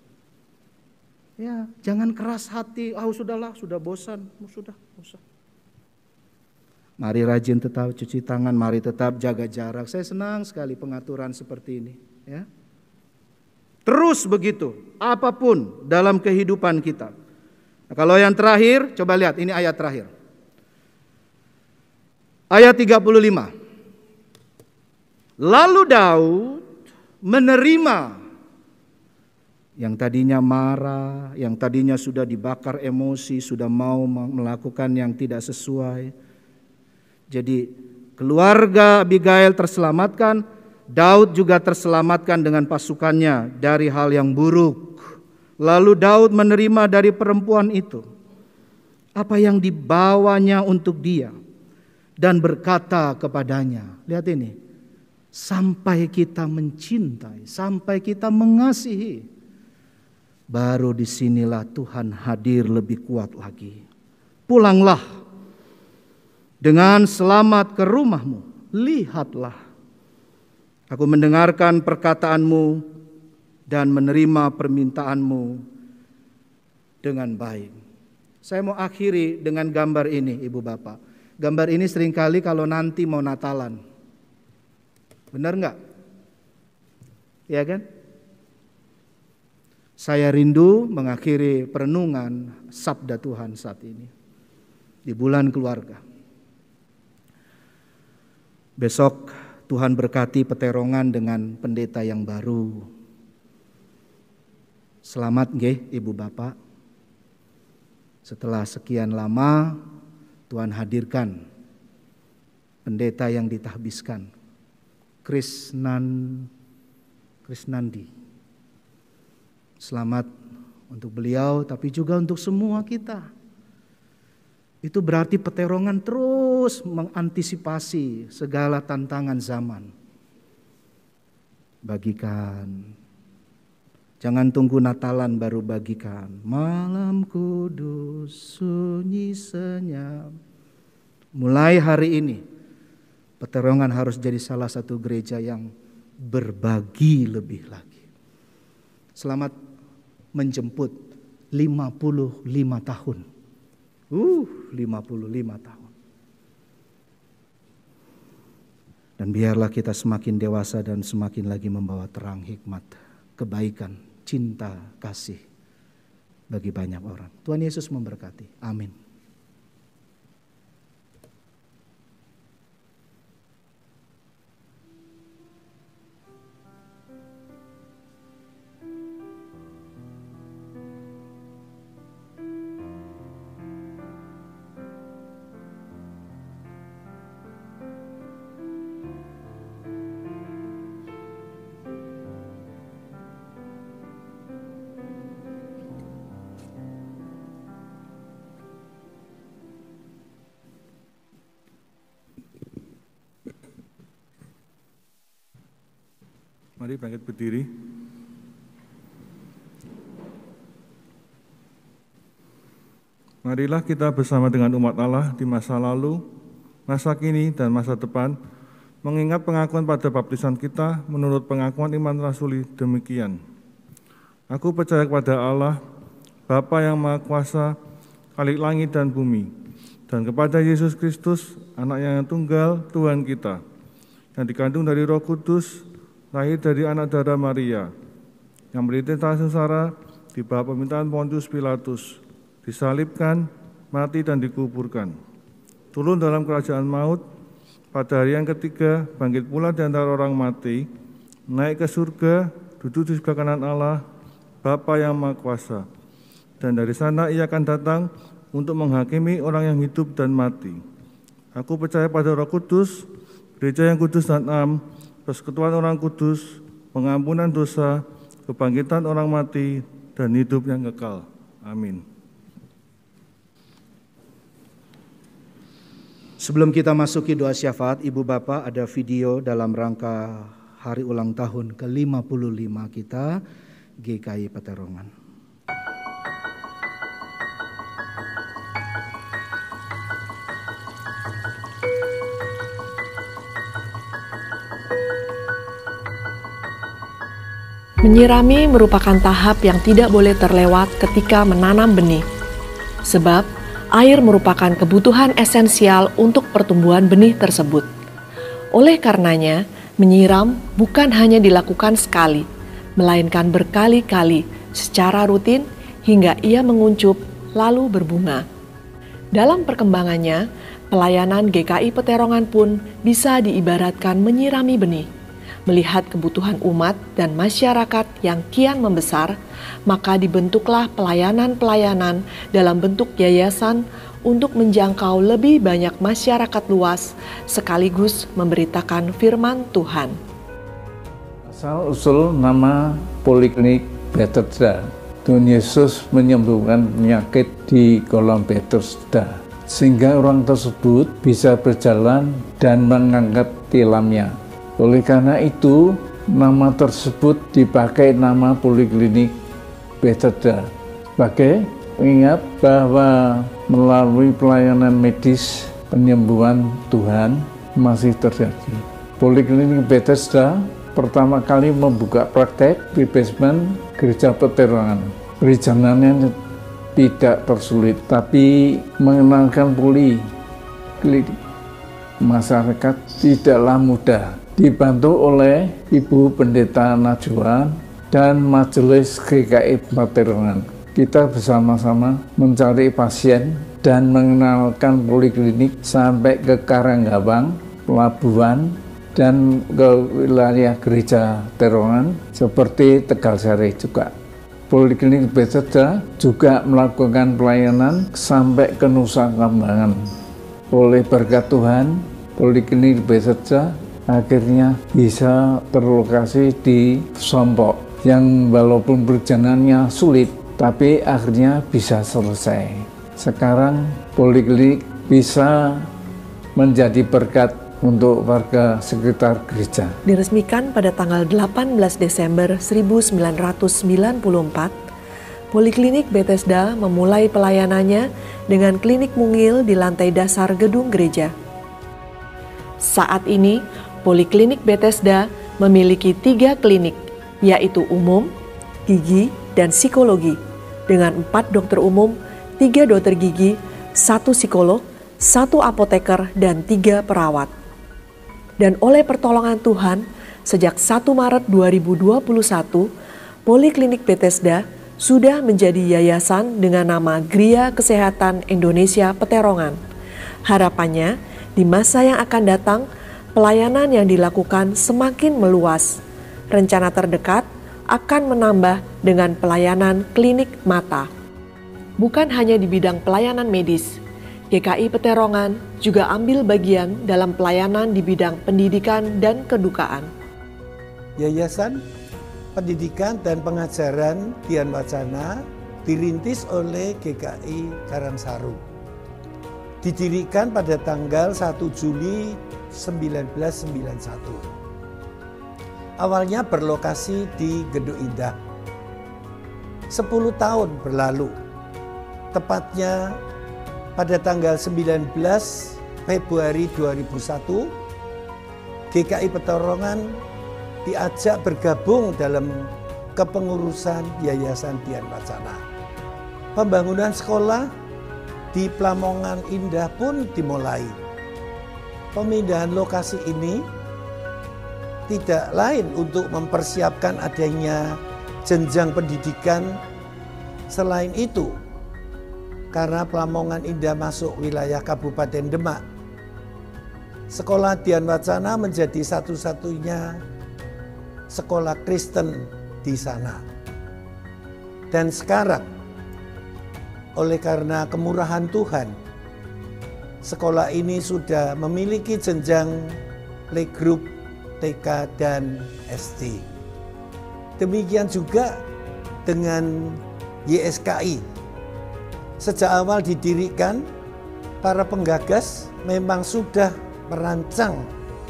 Ya, jangan keras hati. Ah, oh, sudahlah, sudah bosan, oh, sudah, bosan. Mari rajin tetap cuci tangan, mari tetap jaga jarak. Saya senang sekali pengaturan seperti ini, ya. Terus begitu, apapun dalam kehidupan kita. Nah, kalau yang terakhir, coba lihat, ini ayat terakhir. Ayat tiga puluh lima. Lalu Daud menerima yang tadinya marah, yang tadinya sudah dibakar emosi, sudah mau melakukan yang tidak sesuai. Jadi keluarga Abigail terselamatkan, Daud juga terselamatkan dengan pasukannya dari hal yang buruk. Lalu Daud menerima dari perempuan itu apa yang dibawanya untuk dia dan berkata kepadanya, lihat ini, sampai kita mencintai, sampai kita mengasihi, baru disinilah Tuhan hadir lebih kuat lagi. Pulanglah dengan selamat ke rumahmu, lihatlah, aku mendengarkan perkataanmu dan menerima permintaan-Mu dengan baik. Saya mau akhiri dengan gambar ini, Ibu Bapak. Gambar ini seringkali kalau nanti mau Natalan. Benar enggak? Ya kan? Saya rindu mengakhiri perenungan sabda Tuhan saat ini di bulan keluarga. Besok Tuhan berkati Peterongan dengan pendeta yang baru. Selamat nggih Ibu Bapak. Setelah sekian lama Tuhan hadirkan pendeta yang ditahbiskan, Krisnan Krisnandi. Selamat untuk beliau tapi juga untuk semua kita. Itu berarti Peterongan terus mengantisipasi segala tantangan zaman. Bagikan. Jangan tunggu Natalan baru bagikan. Malam kudus sunyi senyap. Mulai hari ini Peterongan harus jadi salah satu gereja yang berbagi lebih lagi. Selamat menjemput lima puluh lima tahun. Uh, lima puluh lima tahun. Dan biarlah kita semakin dewasa dan semakin lagi membawa terang hikmat, kebaikan, cinta, kasih bagi banyak orang. Tuhan Yesus memberkati. Amin. Mari bangkit berdiri. Marilah kita bersama dengan umat Allah di masa lalu, masa kini, dan masa depan, mengingat pengakuan pada baptisan kita menurut pengakuan iman rasuli demikian. Aku percaya kepada Allah, Bapa yang Maha Kuasa, Khalik langit dan bumi, dan kepada Yesus Kristus, Anak-Nya yang tunggal, Tuhan kita, yang dikandung dari Roh Kudus, lahir dari anak darah Maria, yang menderita sengsara di bawah pemerintahan Pontius Pilatus, disalibkan, mati dan dikuburkan. Turun dalam kerajaan maut, pada hari yang ketiga bangkit pula di antara orang mati, naik ke surga, duduk di sebelah kanan Allah, Bapa yang Maha Kuasa. Dan dari sana ia akan datang untuk menghakimi orang yang hidup dan mati. Aku percaya pada Roh Kudus, gereja yang kudus dan am, persekutuan orang kudus, pengampunan dosa, kebangkitan orang mati, dan hidup yang kekal. Amin. Sebelum kita masuki doa syafaat, Ibu Bapak, ada video dalam rangka hari ulang tahun ke lima puluh lima kita, G K I Peterongan. Menyirami merupakan tahap yang tidak boleh terlewat ketika menanam benih. Sebab, air merupakan kebutuhan esensial untuk pertumbuhan benih tersebut. Oleh karenanya, menyiram bukan hanya dilakukan sekali, melainkan berkali-kali secara rutin hingga ia menguncup lalu berbunga. Dalam perkembangannya, pelayanan G K I Peterongan pun bisa diibaratkan menyirami benih. Melihat kebutuhan umat dan masyarakat yang kian membesar, maka dibentuklah pelayanan-pelayanan dalam bentuk yayasan untuk menjangkau lebih banyak masyarakat luas, sekaligus memberitakan firman Tuhan. Asal-usul nama Poliklinik Bethesda, Tuhan Yesus menyembuhkan penyakit di kolam Bethesda, sehingga orang tersebut bisa berjalan dan mengangkat tilamnya. Oleh karena itu, nama tersebut dipakai nama Poliklinik Bethesda. Sebagai mengingat bahwa melalui pelayanan medis penyembuhan Tuhan masih terjadi. Poliklinik Bethesda pertama kali membuka praktek di basement Gereja Peterongan. Perizinannya tidak tersulit, tapi mengenalkan poliklinik masyarakat tidaklah mudah. Dibantu oleh Ibu Pendeta Najwa dan Majelis G K I Peterongan. Kita bersama-sama mencari pasien dan mengenalkan poliklinik sampai ke Karanggawang, Pelabuhan, dan ke wilayah Gereja Peterongan seperti Tegalsari juga. Poliklinik Bethesda juga melakukan pelayanan sampai ke Nusa Kambangan. Oleh berkat Tuhan, Poliklinik Bethesda akhirnya bisa terlokasi di Sompok yang walaupun perjalanannya sulit, tapi akhirnya bisa selesai. Sekarang Poliklinik bisa menjadi berkat untuk warga sekitar gereja. Diresmikan pada tanggal delapan belas Desember seribu sembilan ratus sembilan puluh empat, Poliklinik Bethesda memulai pelayanannya dengan klinik mungil di lantai dasar gedung gereja. Saat ini, Poliklinik Bethesda memiliki tiga klinik, yaitu umum, gigi, dan psikologi, dengan empat dokter umum, tiga dokter gigi, satu psikolog, satu apoteker, dan tiga perawat. Dan oleh pertolongan Tuhan, sejak satu Maret dua ribu dua puluh satu, Poliklinik Bethesda sudah menjadi yayasan dengan nama Gria Kesehatan Indonesia Peterongan. Harapannya, di masa yang akan datang, pelayanan yang dilakukan semakin meluas. Rencana terdekat akan menambah dengan pelayanan klinik mata. Bukan hanya di bidang pelayanan medis, G K I Peterongan juga ambil bagian dalam pelayanan di bidang pendidikan dan kedukaan. Yayasan Pendidikan dan Pengajaran Dian Wacana dirintis oleh G K I Karangsaru. Didirikan pada tanggal satu Juli seribu sembilan ratus sembilan puluh satu. Awalnya berlokasi di Gedung Indah. Sepuluh tahun berlalu, tepatnya pada tanggal sembilan belas Februari dua ribu satu, G K I Peterongan diajak bergabung dalam kepengurusan Yayasan Dian Wacana. Pembangunan sekolah di Plamongan Indah pun dimulai. Pemindahan lokasi ini tidak lain untuk mempersiapkan adanya jenjang pendidikan. Selain itu, karena Plamongan Indah masuk wilayah Kabupaten Demak, Sekolah Dian Wacana menjadi satu-satunya sekolah Kristen di sana. Dan sekarang, oleh karena kemurahan Tuhan, sekolah ini sudah memiliki jenjang playgroup, T K, dan S D. Demikian juga dengan Y S K I. Sejak awal didirikan, para penggagas memang sudah merancang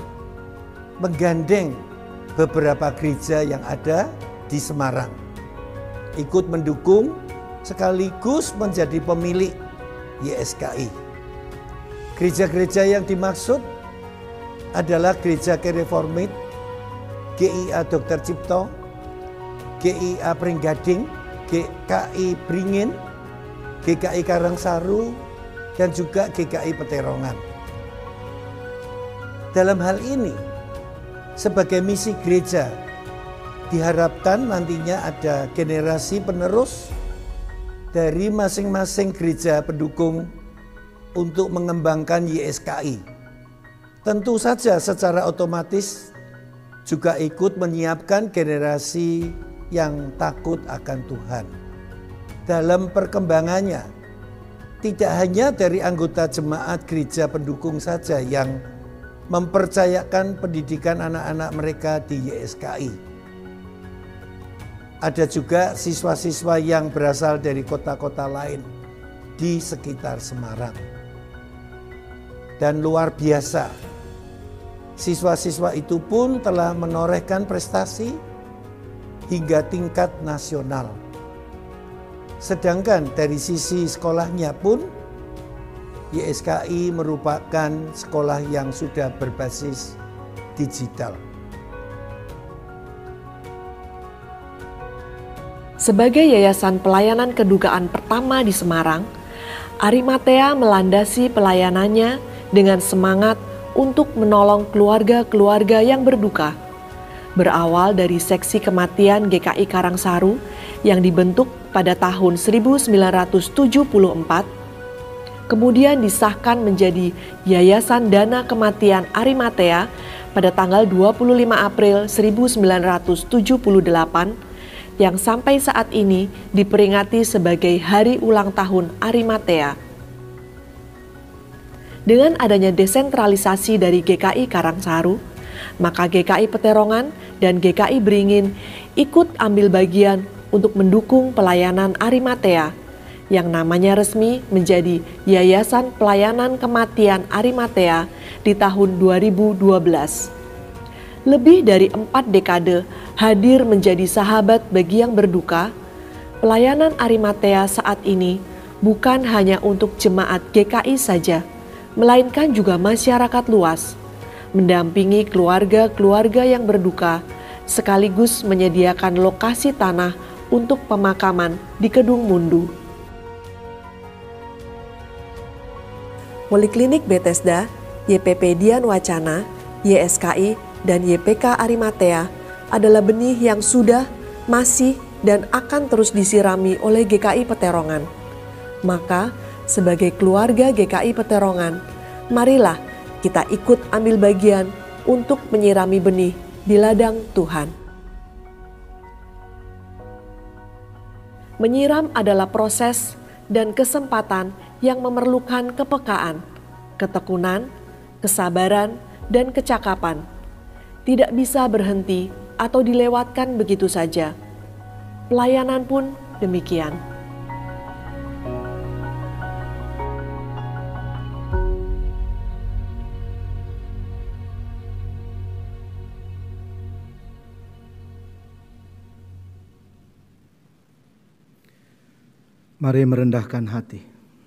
menggandeng beberapa gereja yang ada di Semarang, ikut mendukung sekaligus menjadi pemilik Y S K I. Gereja-gereja yang dimaksud adalah Gereja Reformit, G I A Dokter Cipto, G I A Pringgading, G K I Beringin, G K I Karangsaru, dan juga G K I Peterongan. Dalam hal ini, sebagai misi gereja, diharapkan nantinya ada generasi penerus dari masing-masing gereja pendukung untuk mengembangkan Y S K I. Tentu saja secara otomatis juga ikut menyiapkan generasi yang takut akan Tuhan. Dalam perkembangannya, tidak hanya dari anggota jemaat gereja pendukung saja yang mempercayakan pendidikan anak-anak mereka di Y S K I. Ada juga siswa-siswa yang berasal dari kota-kota lain di sekitar Semarang. Dan luar biasa, siswa-siswa itu pun telah menorehkan prestasi hingga tingkat nasional. Sedangkan dari sisi sekolahnya pun, Y S K I merupakan sekolah yang sudah berbasis digital. Sebagai yayasan pelayanan kedukaan pertama di Semarang, Arimatea melandasi pelayanannya dengan semangat untuk menolong keluarga-keluarga yang berduka. Berawal dari seksi kematian G K I Karangsaru yang dibentuk pada tahun seribu sembilan ratus tujuh puluh empat, kemudian disahkan menjadi Yayasan Dana Kematian Arimatea pada tanggal dua puluh lima April seribu sembilan ratus tujuh puluh delapan, yang sampai saat ini diperingati sebagai Hari Ulang Tahun Arimatea. Dengan adanya desentralisasi dari G K I Karangsaru, maka G K I Peterongan dan G K I Beringin ikut ambil bagian untuk mendukung pelayanan Arimatea, yang namanya resmi menjadi Yayasan Pelayanan Kematian Arimatea di tahun dua ribu dua belas. Lebih dari empat dekade hadir menjadi sahabat bagi yang berduka, pelayanan Arimatea saat ini bukan hanya untuk jemaat G K I saja, melainkan juga masyarakat luas, mendampingi keluarga-keluarga yang berduka, sekaligus menyediakan lokasi tanah untuk pemakaman di Kedung Mundu. Poliklinik Bethesda, Y P P Dian Wacana, Y S K I, dan Y P K Arimatea adalah benih yang sudah, masih, dan akan terus disirami oleh G K I Peterongan. Maka, sebagai keluarga G K I Peterongan, marilah kita ikut ambil bagian untuk menyirami benih di ladang Tuhan. Menyiram adalah proses dan kesempatan yang memerlukan kepekaan, ketekunan, kesabaran, dan kecakapan. Tidak bisa berhenti atau dilewatkan begitu saja. Pelayanan pun demikian. Mari merendahkan hati.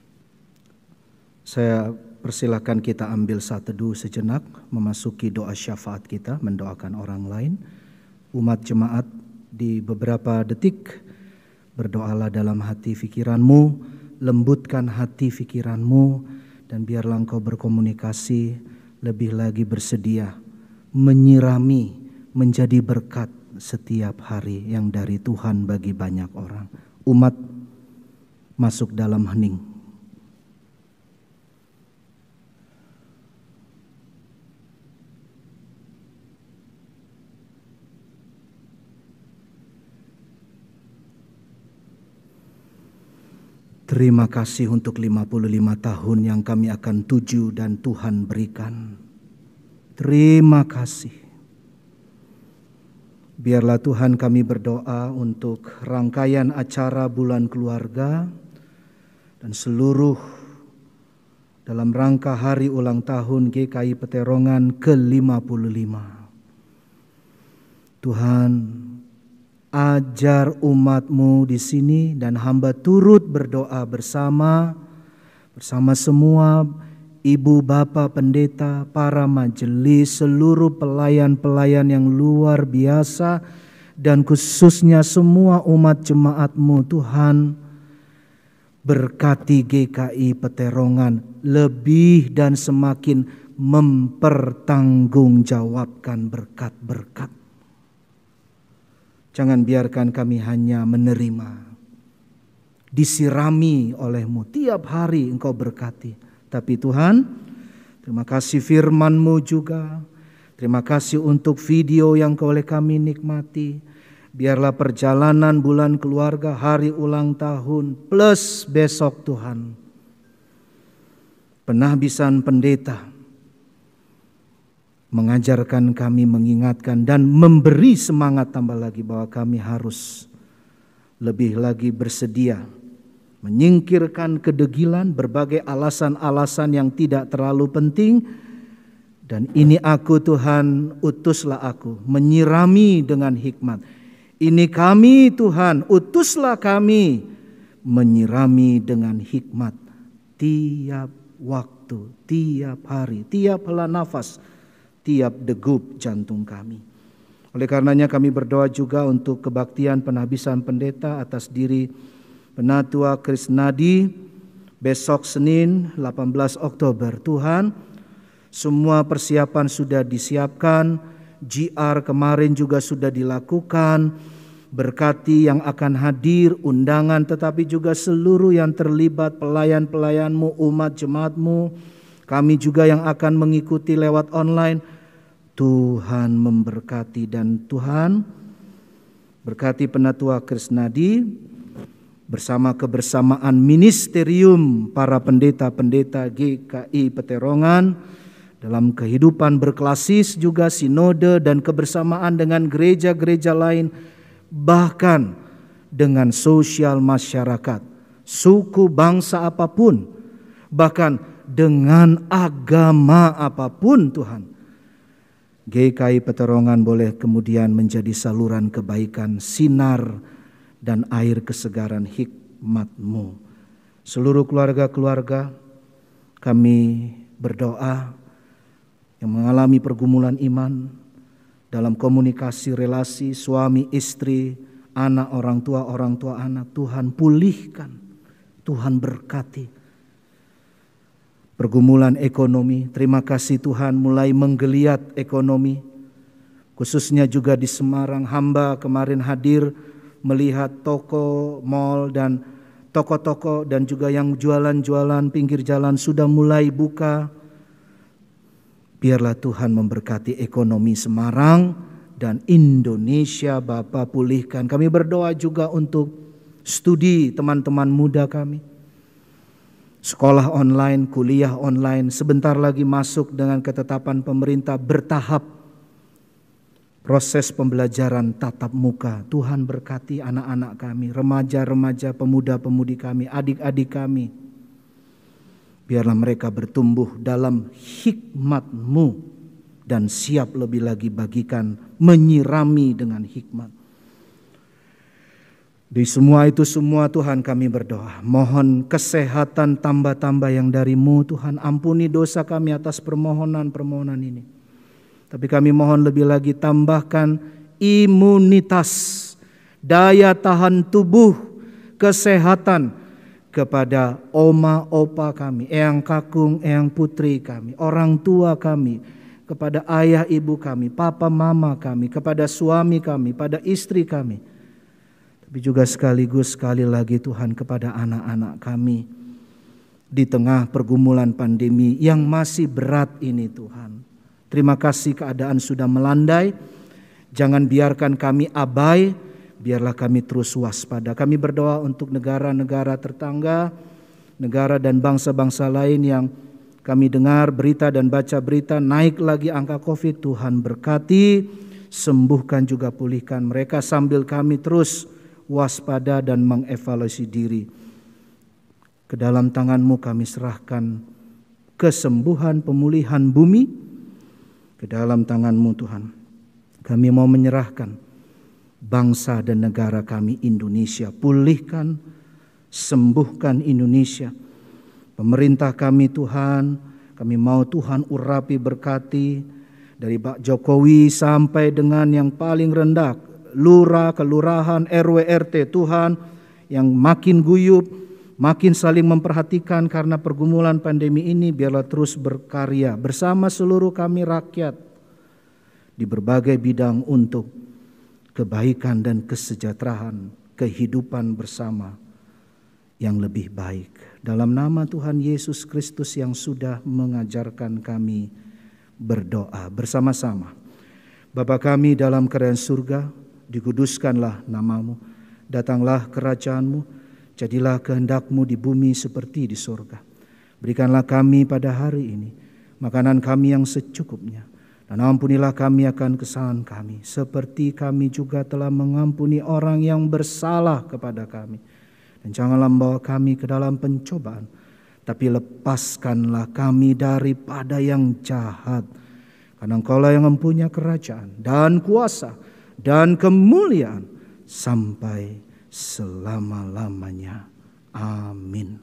Saya persilakan kita ambil saat teduh sejenak, memasuki doa syafaat kita, mendoakan orang lain. Umat jemaat di beberapa detik, berdoalah dalam hati pikiranmu, lembutkan hati pikiranmu, dan biarlah engkau berkomunikasi, lebih lagi bersedia menyirami, menjadi berkat setiap hari yang dari Tuhan bagi banyak orang. Umat masuk dalam hening. Terima kasih untuk lima puluh lima tahun yang kami akan tuju dan Tuhan berikan. Terima kasih. Biarlah Tuhan kami berdoa untuk rangkaian acara bulan keluarga dan seluruh dalam rangka hari ulang tahun G K I Peterongan ke lima puluh lima. Tuhan, ajar umat-Mu di sini dan hamba turut berdoa bersama, bersama semua ibu, bapak, pendeta, para majelis, seluruh pelayan-pelayan yang luar biasa, dan khususnya semua umat jemaat-Mu. Tuhan, berkati G K I Peterongan lebih dan semakin mempertanggungjawabkan berkat-berkat. Jangan biarkan kami hanya menerima, disirami oleh-Mu tiap hari Engkau berkati. Tapi Tuhan, terima kasih firman-Mu juga. Terima kasih untuk video yang Kau oleh kami nikmati. Biarlah perjalanan bulan keluarga, hari ulang tahun, plus besok Tuhan, penahbisan pendeta, mengajarkan kami, mengingatkan dan memberi semangat tambah lagi bahwa kami harus lebih lagi bersedia menyingkirkan kedegilan, berbagai alasan-alasan yang tidak terlalu penting. Dan ini aku Tuhan, utuslah aku, menyirami dengan hikmat. Ini kami Tuhan, utuslah kami, menyirami dengan hikmat tiap waktu, tiap hari, tiap hela nafas, tiap degup jantung kami. Oleh karenanya kami berdoa juga untuk kebaktian penhabisan pendeta atas diri Penatua Krisnadi besok Senin delapan belas Oktober. Tuhan, semua persiapan sudah disiapkan, G R kemarin juga sudah dilakukan, berkati yang akan hadir, undangan, tetapi juga seluruh yang terlibat, pelayan-pelayanmu, umat jemaatmu, kami juga yang akan mengikuti lewat online. Tuhan memberkati, dan Tuhan berkati Penatua Krisnadi bersama kebersamaan ministerium para pendeta-pendeta G K I Peterongan dalam kehidupan berklasis, juga sinode dan kebersamaan dengan gereja-gereja lain, bahkan dengan sosial masyarakat, suku bangsa apapun, bahkan dengan agama apapun. Tuhan, G K I Peterongan boleh kemudian menjadi saluran kebaikan, sinar dan air kesegaran hikmat-Mu. Seluruh keluarga-keluarga kami berdoa yang mengalami pergumulan iman dalam komunikasi relasi suami istri, anak orang tua, orang tua anak, Tuhan pulihkan, Tuhan berkati. Pergumulan ekonomi, terima kasih Tuhan mulai menggeliat ekonomi, khususnya juga di Semarang. Hamba kemarin hadir melihat toko, mal dan toko-toko dan juga yang jualan-jualan pinggir jalan sudah mulai buka. Biarlah Tuhan memberkati ekonomi Semarang dan Indonesia. Bapa, pulihkan. Kami berdoa juga untuk studi teman-teman muda kami. Sekolah online, kuliah online, sebentar lagi masuk dengan ketetapan pemerintah bertahap. Proses pembelajaran tatap muka. Tuhan berkati anak-anak kami, remaja-remaja, pemuda-pemudi kami, adik-adik kami. Biarlah mereka bertumbuh dalam hikmat-Mu dan siap lebih lagi bagikan, menyirami dengan hikmat. Di semua itu semua Tuhan kami berdoa, mohon kesehatan tambah-tambah yang dari-Mu Tuhan. Ampuni dosa kami atas permohonan-permohonan ini. Tapi kami mohon lebih lagi tambahkan imunitas, daya tahan tubuh, kesehatan kepada oma opa kami, eyang kakung, eyang putri kami, orang tua kami, kepada ayah ibu kami, papa mama kami, kepada suami kami, pada istri kami. Tapi juga sekaligus sekali lagi Tuhan kepada anak-anak kami di tengah pergumulan pandemi yang masih berat ini Tuhan. Terima kasih keadaan sudah melandai, jangan biarkan kami abai, biarlah kami terus waspada. Kami berdoa untuk negara-negara tetangga, negara dan bangsa-bangsa lain yang kami dengar berita dan baca berita naik lagi angka COVID. Tuhan berkati, sembuhkan juga pulihkan mereka sambil kami terus waspada dan mengevaluasi diri. Ke dalam tangan-Mu kami serahkan kesembuhan, pemulihan bumi. Ke dalam tangan-Mu Tuhan, kami mau menyerahkan bangsa dan negara kami Indonesia. Pulihkan, sembuhkan Indonesia. Pemerintah kami Tuhan, kami mau Tuhan urapi, berkati, dari Pak Jokowi sampai dengan yang paling rendah, lurah, kelurahan, R W R T Tuhan, yang makin guyup, makin saling memperhatikan karena pergumulan pandemi ini. Biarlah terus berkarya bersama seluruh kami rakyat di berbagai bidang untuk kebaikan dan kesejahteraan kehidupan bersama yang lebih baik. Dalam nama Tuhan Yesus Kristus yang sudah mengajarkan kami berdoa bersama-sama. Bapa kami dalam kerajaan surga, dikuduskanlah nama-Mu, datanglah kerajaan-Mu, jadilah kehendak-Mu di bumi seperti di surga. Berikanlah kami pada hari ini makanan kami yang secukupnya, dan ampunilah kami akan kesalahan kami, seperti kami juga telah mengampuni orang yang bersalah kepada kami. Dan janganlah membawa kami ke dalam pencobaan, tapi lepaskanlah kami daripada yang jahat. Karena Engkaulah yang mempunyai kerajaan dan kuasa dan kemuliaan sampai selama-lamanya. Amin.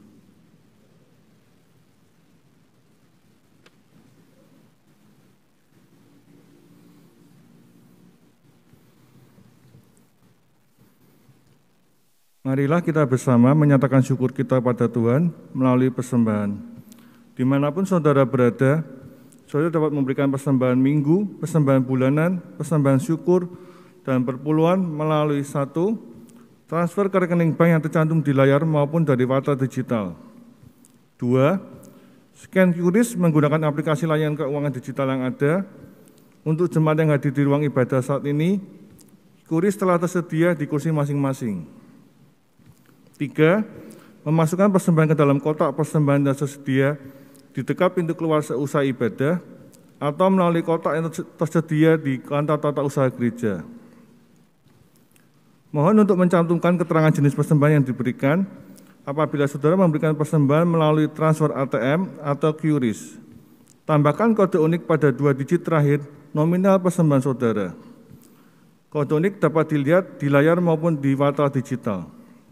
Marilah kita bersama menyatakan syukur kita pada Tuhan melalui persembahan. Dimanapun saudara berada, saudara dapat memberikan persembahan minggu, persembahan bulanan, persembahan syukur, dan perpuluhan melalui satu, transfer ke rekening bank yang tercantum di layar maupun dari Warta Digital. Dua, scan Q R I S menggunakan aplikasi layanan keuangan digital yang ada. Untuk jemaat yang hadir di ruang ibadah saat ini, Q R I S telah tersedia di kursi masing-masing. Tiga, memasukkan persembahan ke dalam kotak persembahan yang tersedia di dekat pintu keluar seusai ibadah atau melalui kotak yang tersedia di kantor tata usaha gereja. Mohon untuk mencantumkan keterangan jenis persembahan yang diberikan apabila saudara memberikan persembahan melalui transfer A T M atau Q R I S. Tambahkan kode unik pada dua digit terakhir nominal persembahan saudara. Kode unik dapat dilihat di layar maupun di Warta Digital.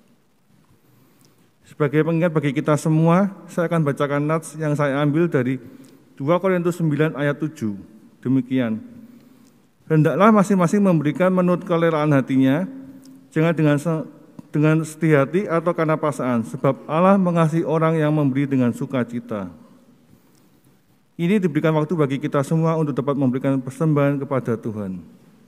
Sebagai pengingat bagi kita semua, saya akan bacakan nats yang saya ambil dari dua Korintus sembilan ayat tujuh. Demikian. Hendaklah masing-masing memberikan menurut kerelaan hatinya, jangan dengan dengan setia hati atau karena paksaan, sebab Allah mengasihi orang yang memberi dengan sukacita. Ini diberikan waktu bagi kita semua untuk dapat memberikan persembahan kepada Tuhan.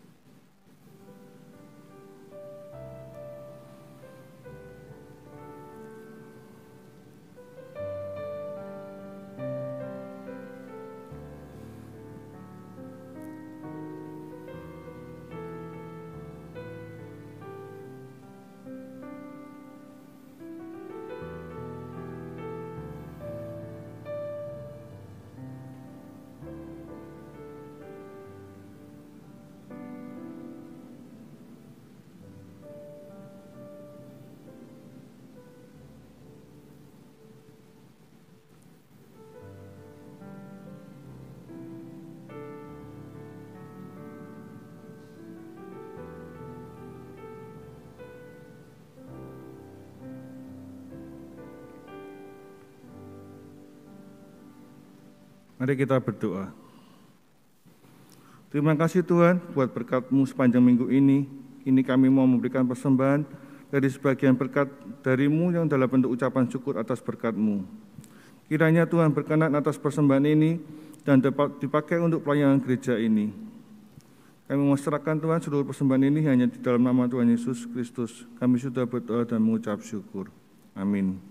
Mari kita berdoa. Terima kasih Tuhan buat berkat-Mu sepanjang minggu ini. Kini kami mau memberikan persembahan dari sebagian berkat dari-Mu yang dalam bentuk ucapan syukur atas berkat-Mu. Kiranya Tuhan berkenan atas persembahan ini dan dapat dipakai untuk pelayanan gereja ini. Kami menyerahkan Tuhan seluruh persembahan ini hanya di dalam nama Tuhan Yesus Kristus. Kami sudah berdoa dan mengucap syukur. Amin.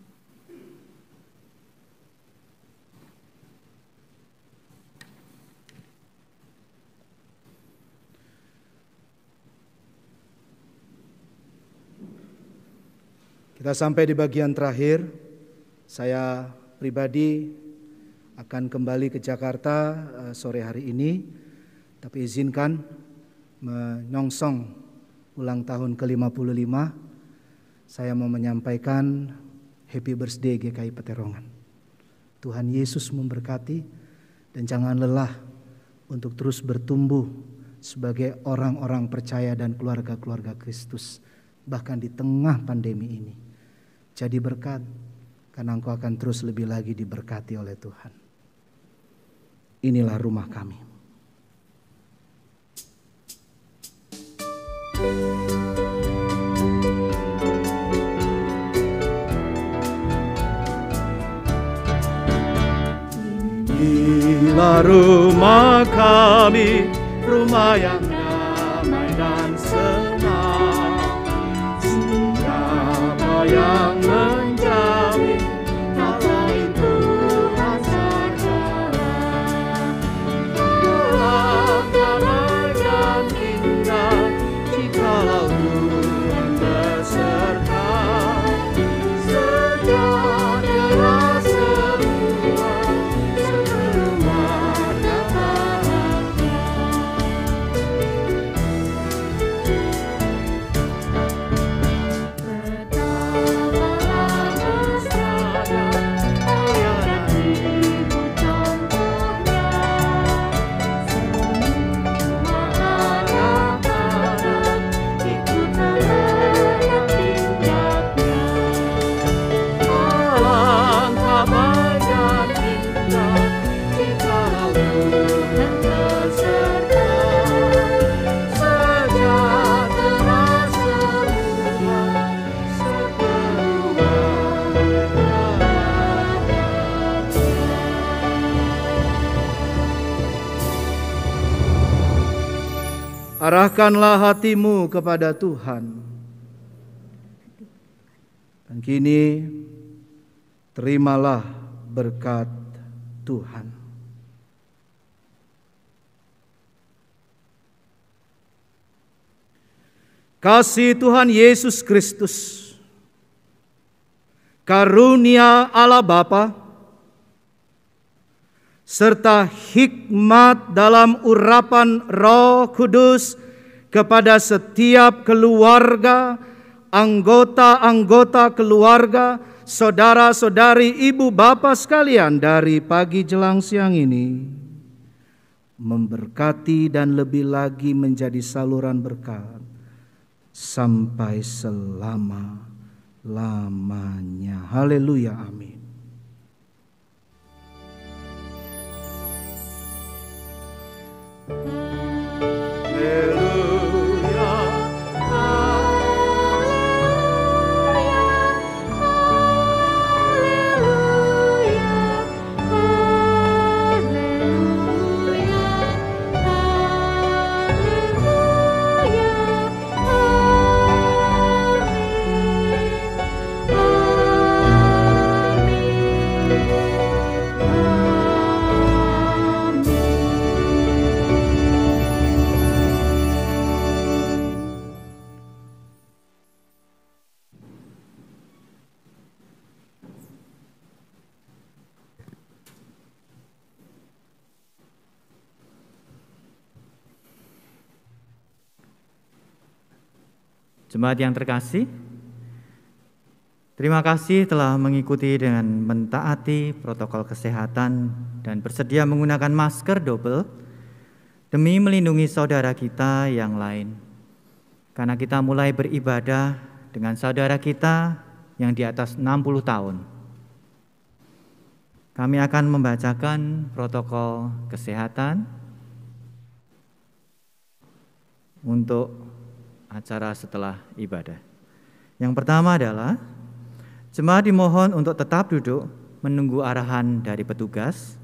Kita sampai di bagian terakhir. Saya pribadi akan kembali ke Jakarta uh, sore hari ini, tapi izinkan menyongsong ulang tahun ke lima puluh lima, saya mau menyampaikan Happy Birthday G K I Peterongan. Tuhan Yesus memberkati dan jangan lelah untuk terus bertumbuh sebagai orang-orang percaya dan keluarga-keluarga Kristus, bahkan di tengah pandemi ini. Jadi berkat, karena engkau akan terus lebih lagi diberkati oleh Tuhan. Inilah rumah kami. Inilah rumah kami, rumah yang damai dan senang. Siapa yang menjamin tak lain Tuhan saja. Dalam damai dan indah, jikalau Tuhan beserta, sejahtera semua, sekeluarga bahagia. Betapa Arahkanlah hatimu kepada Tuhan. Dan kini terimalah berkat Tuhan. Kasih Tuhan Yesus Kristus, karunia Allah Bapa, serta hikmat dalam urapan Roh Kudus kepada setiap keluarga, anggota-anggota keluarga, saudara-saudari, ibu bapa sekalian dari pagi jelang siang ini, memberkati dan lebih lagi menjadi saluran berkat sampai selama-lamanya. Haleluya, amin. Jemaat yang terkasih, terima kasih telah mengikuti dengan mentaati protokol kesehatan dan bersedia menggunakan masker double demi melindungi saudara kita yang lain. Karena kita mulai beribadah dengan saudara kita yang di atas enam puluh tahun. Kami akan membacakan protokol kesehatan untuk acara setelah ibadah. Yang pertama adalah jemaat dimohon untuk tetap duduk menunggu arahan dari petugas.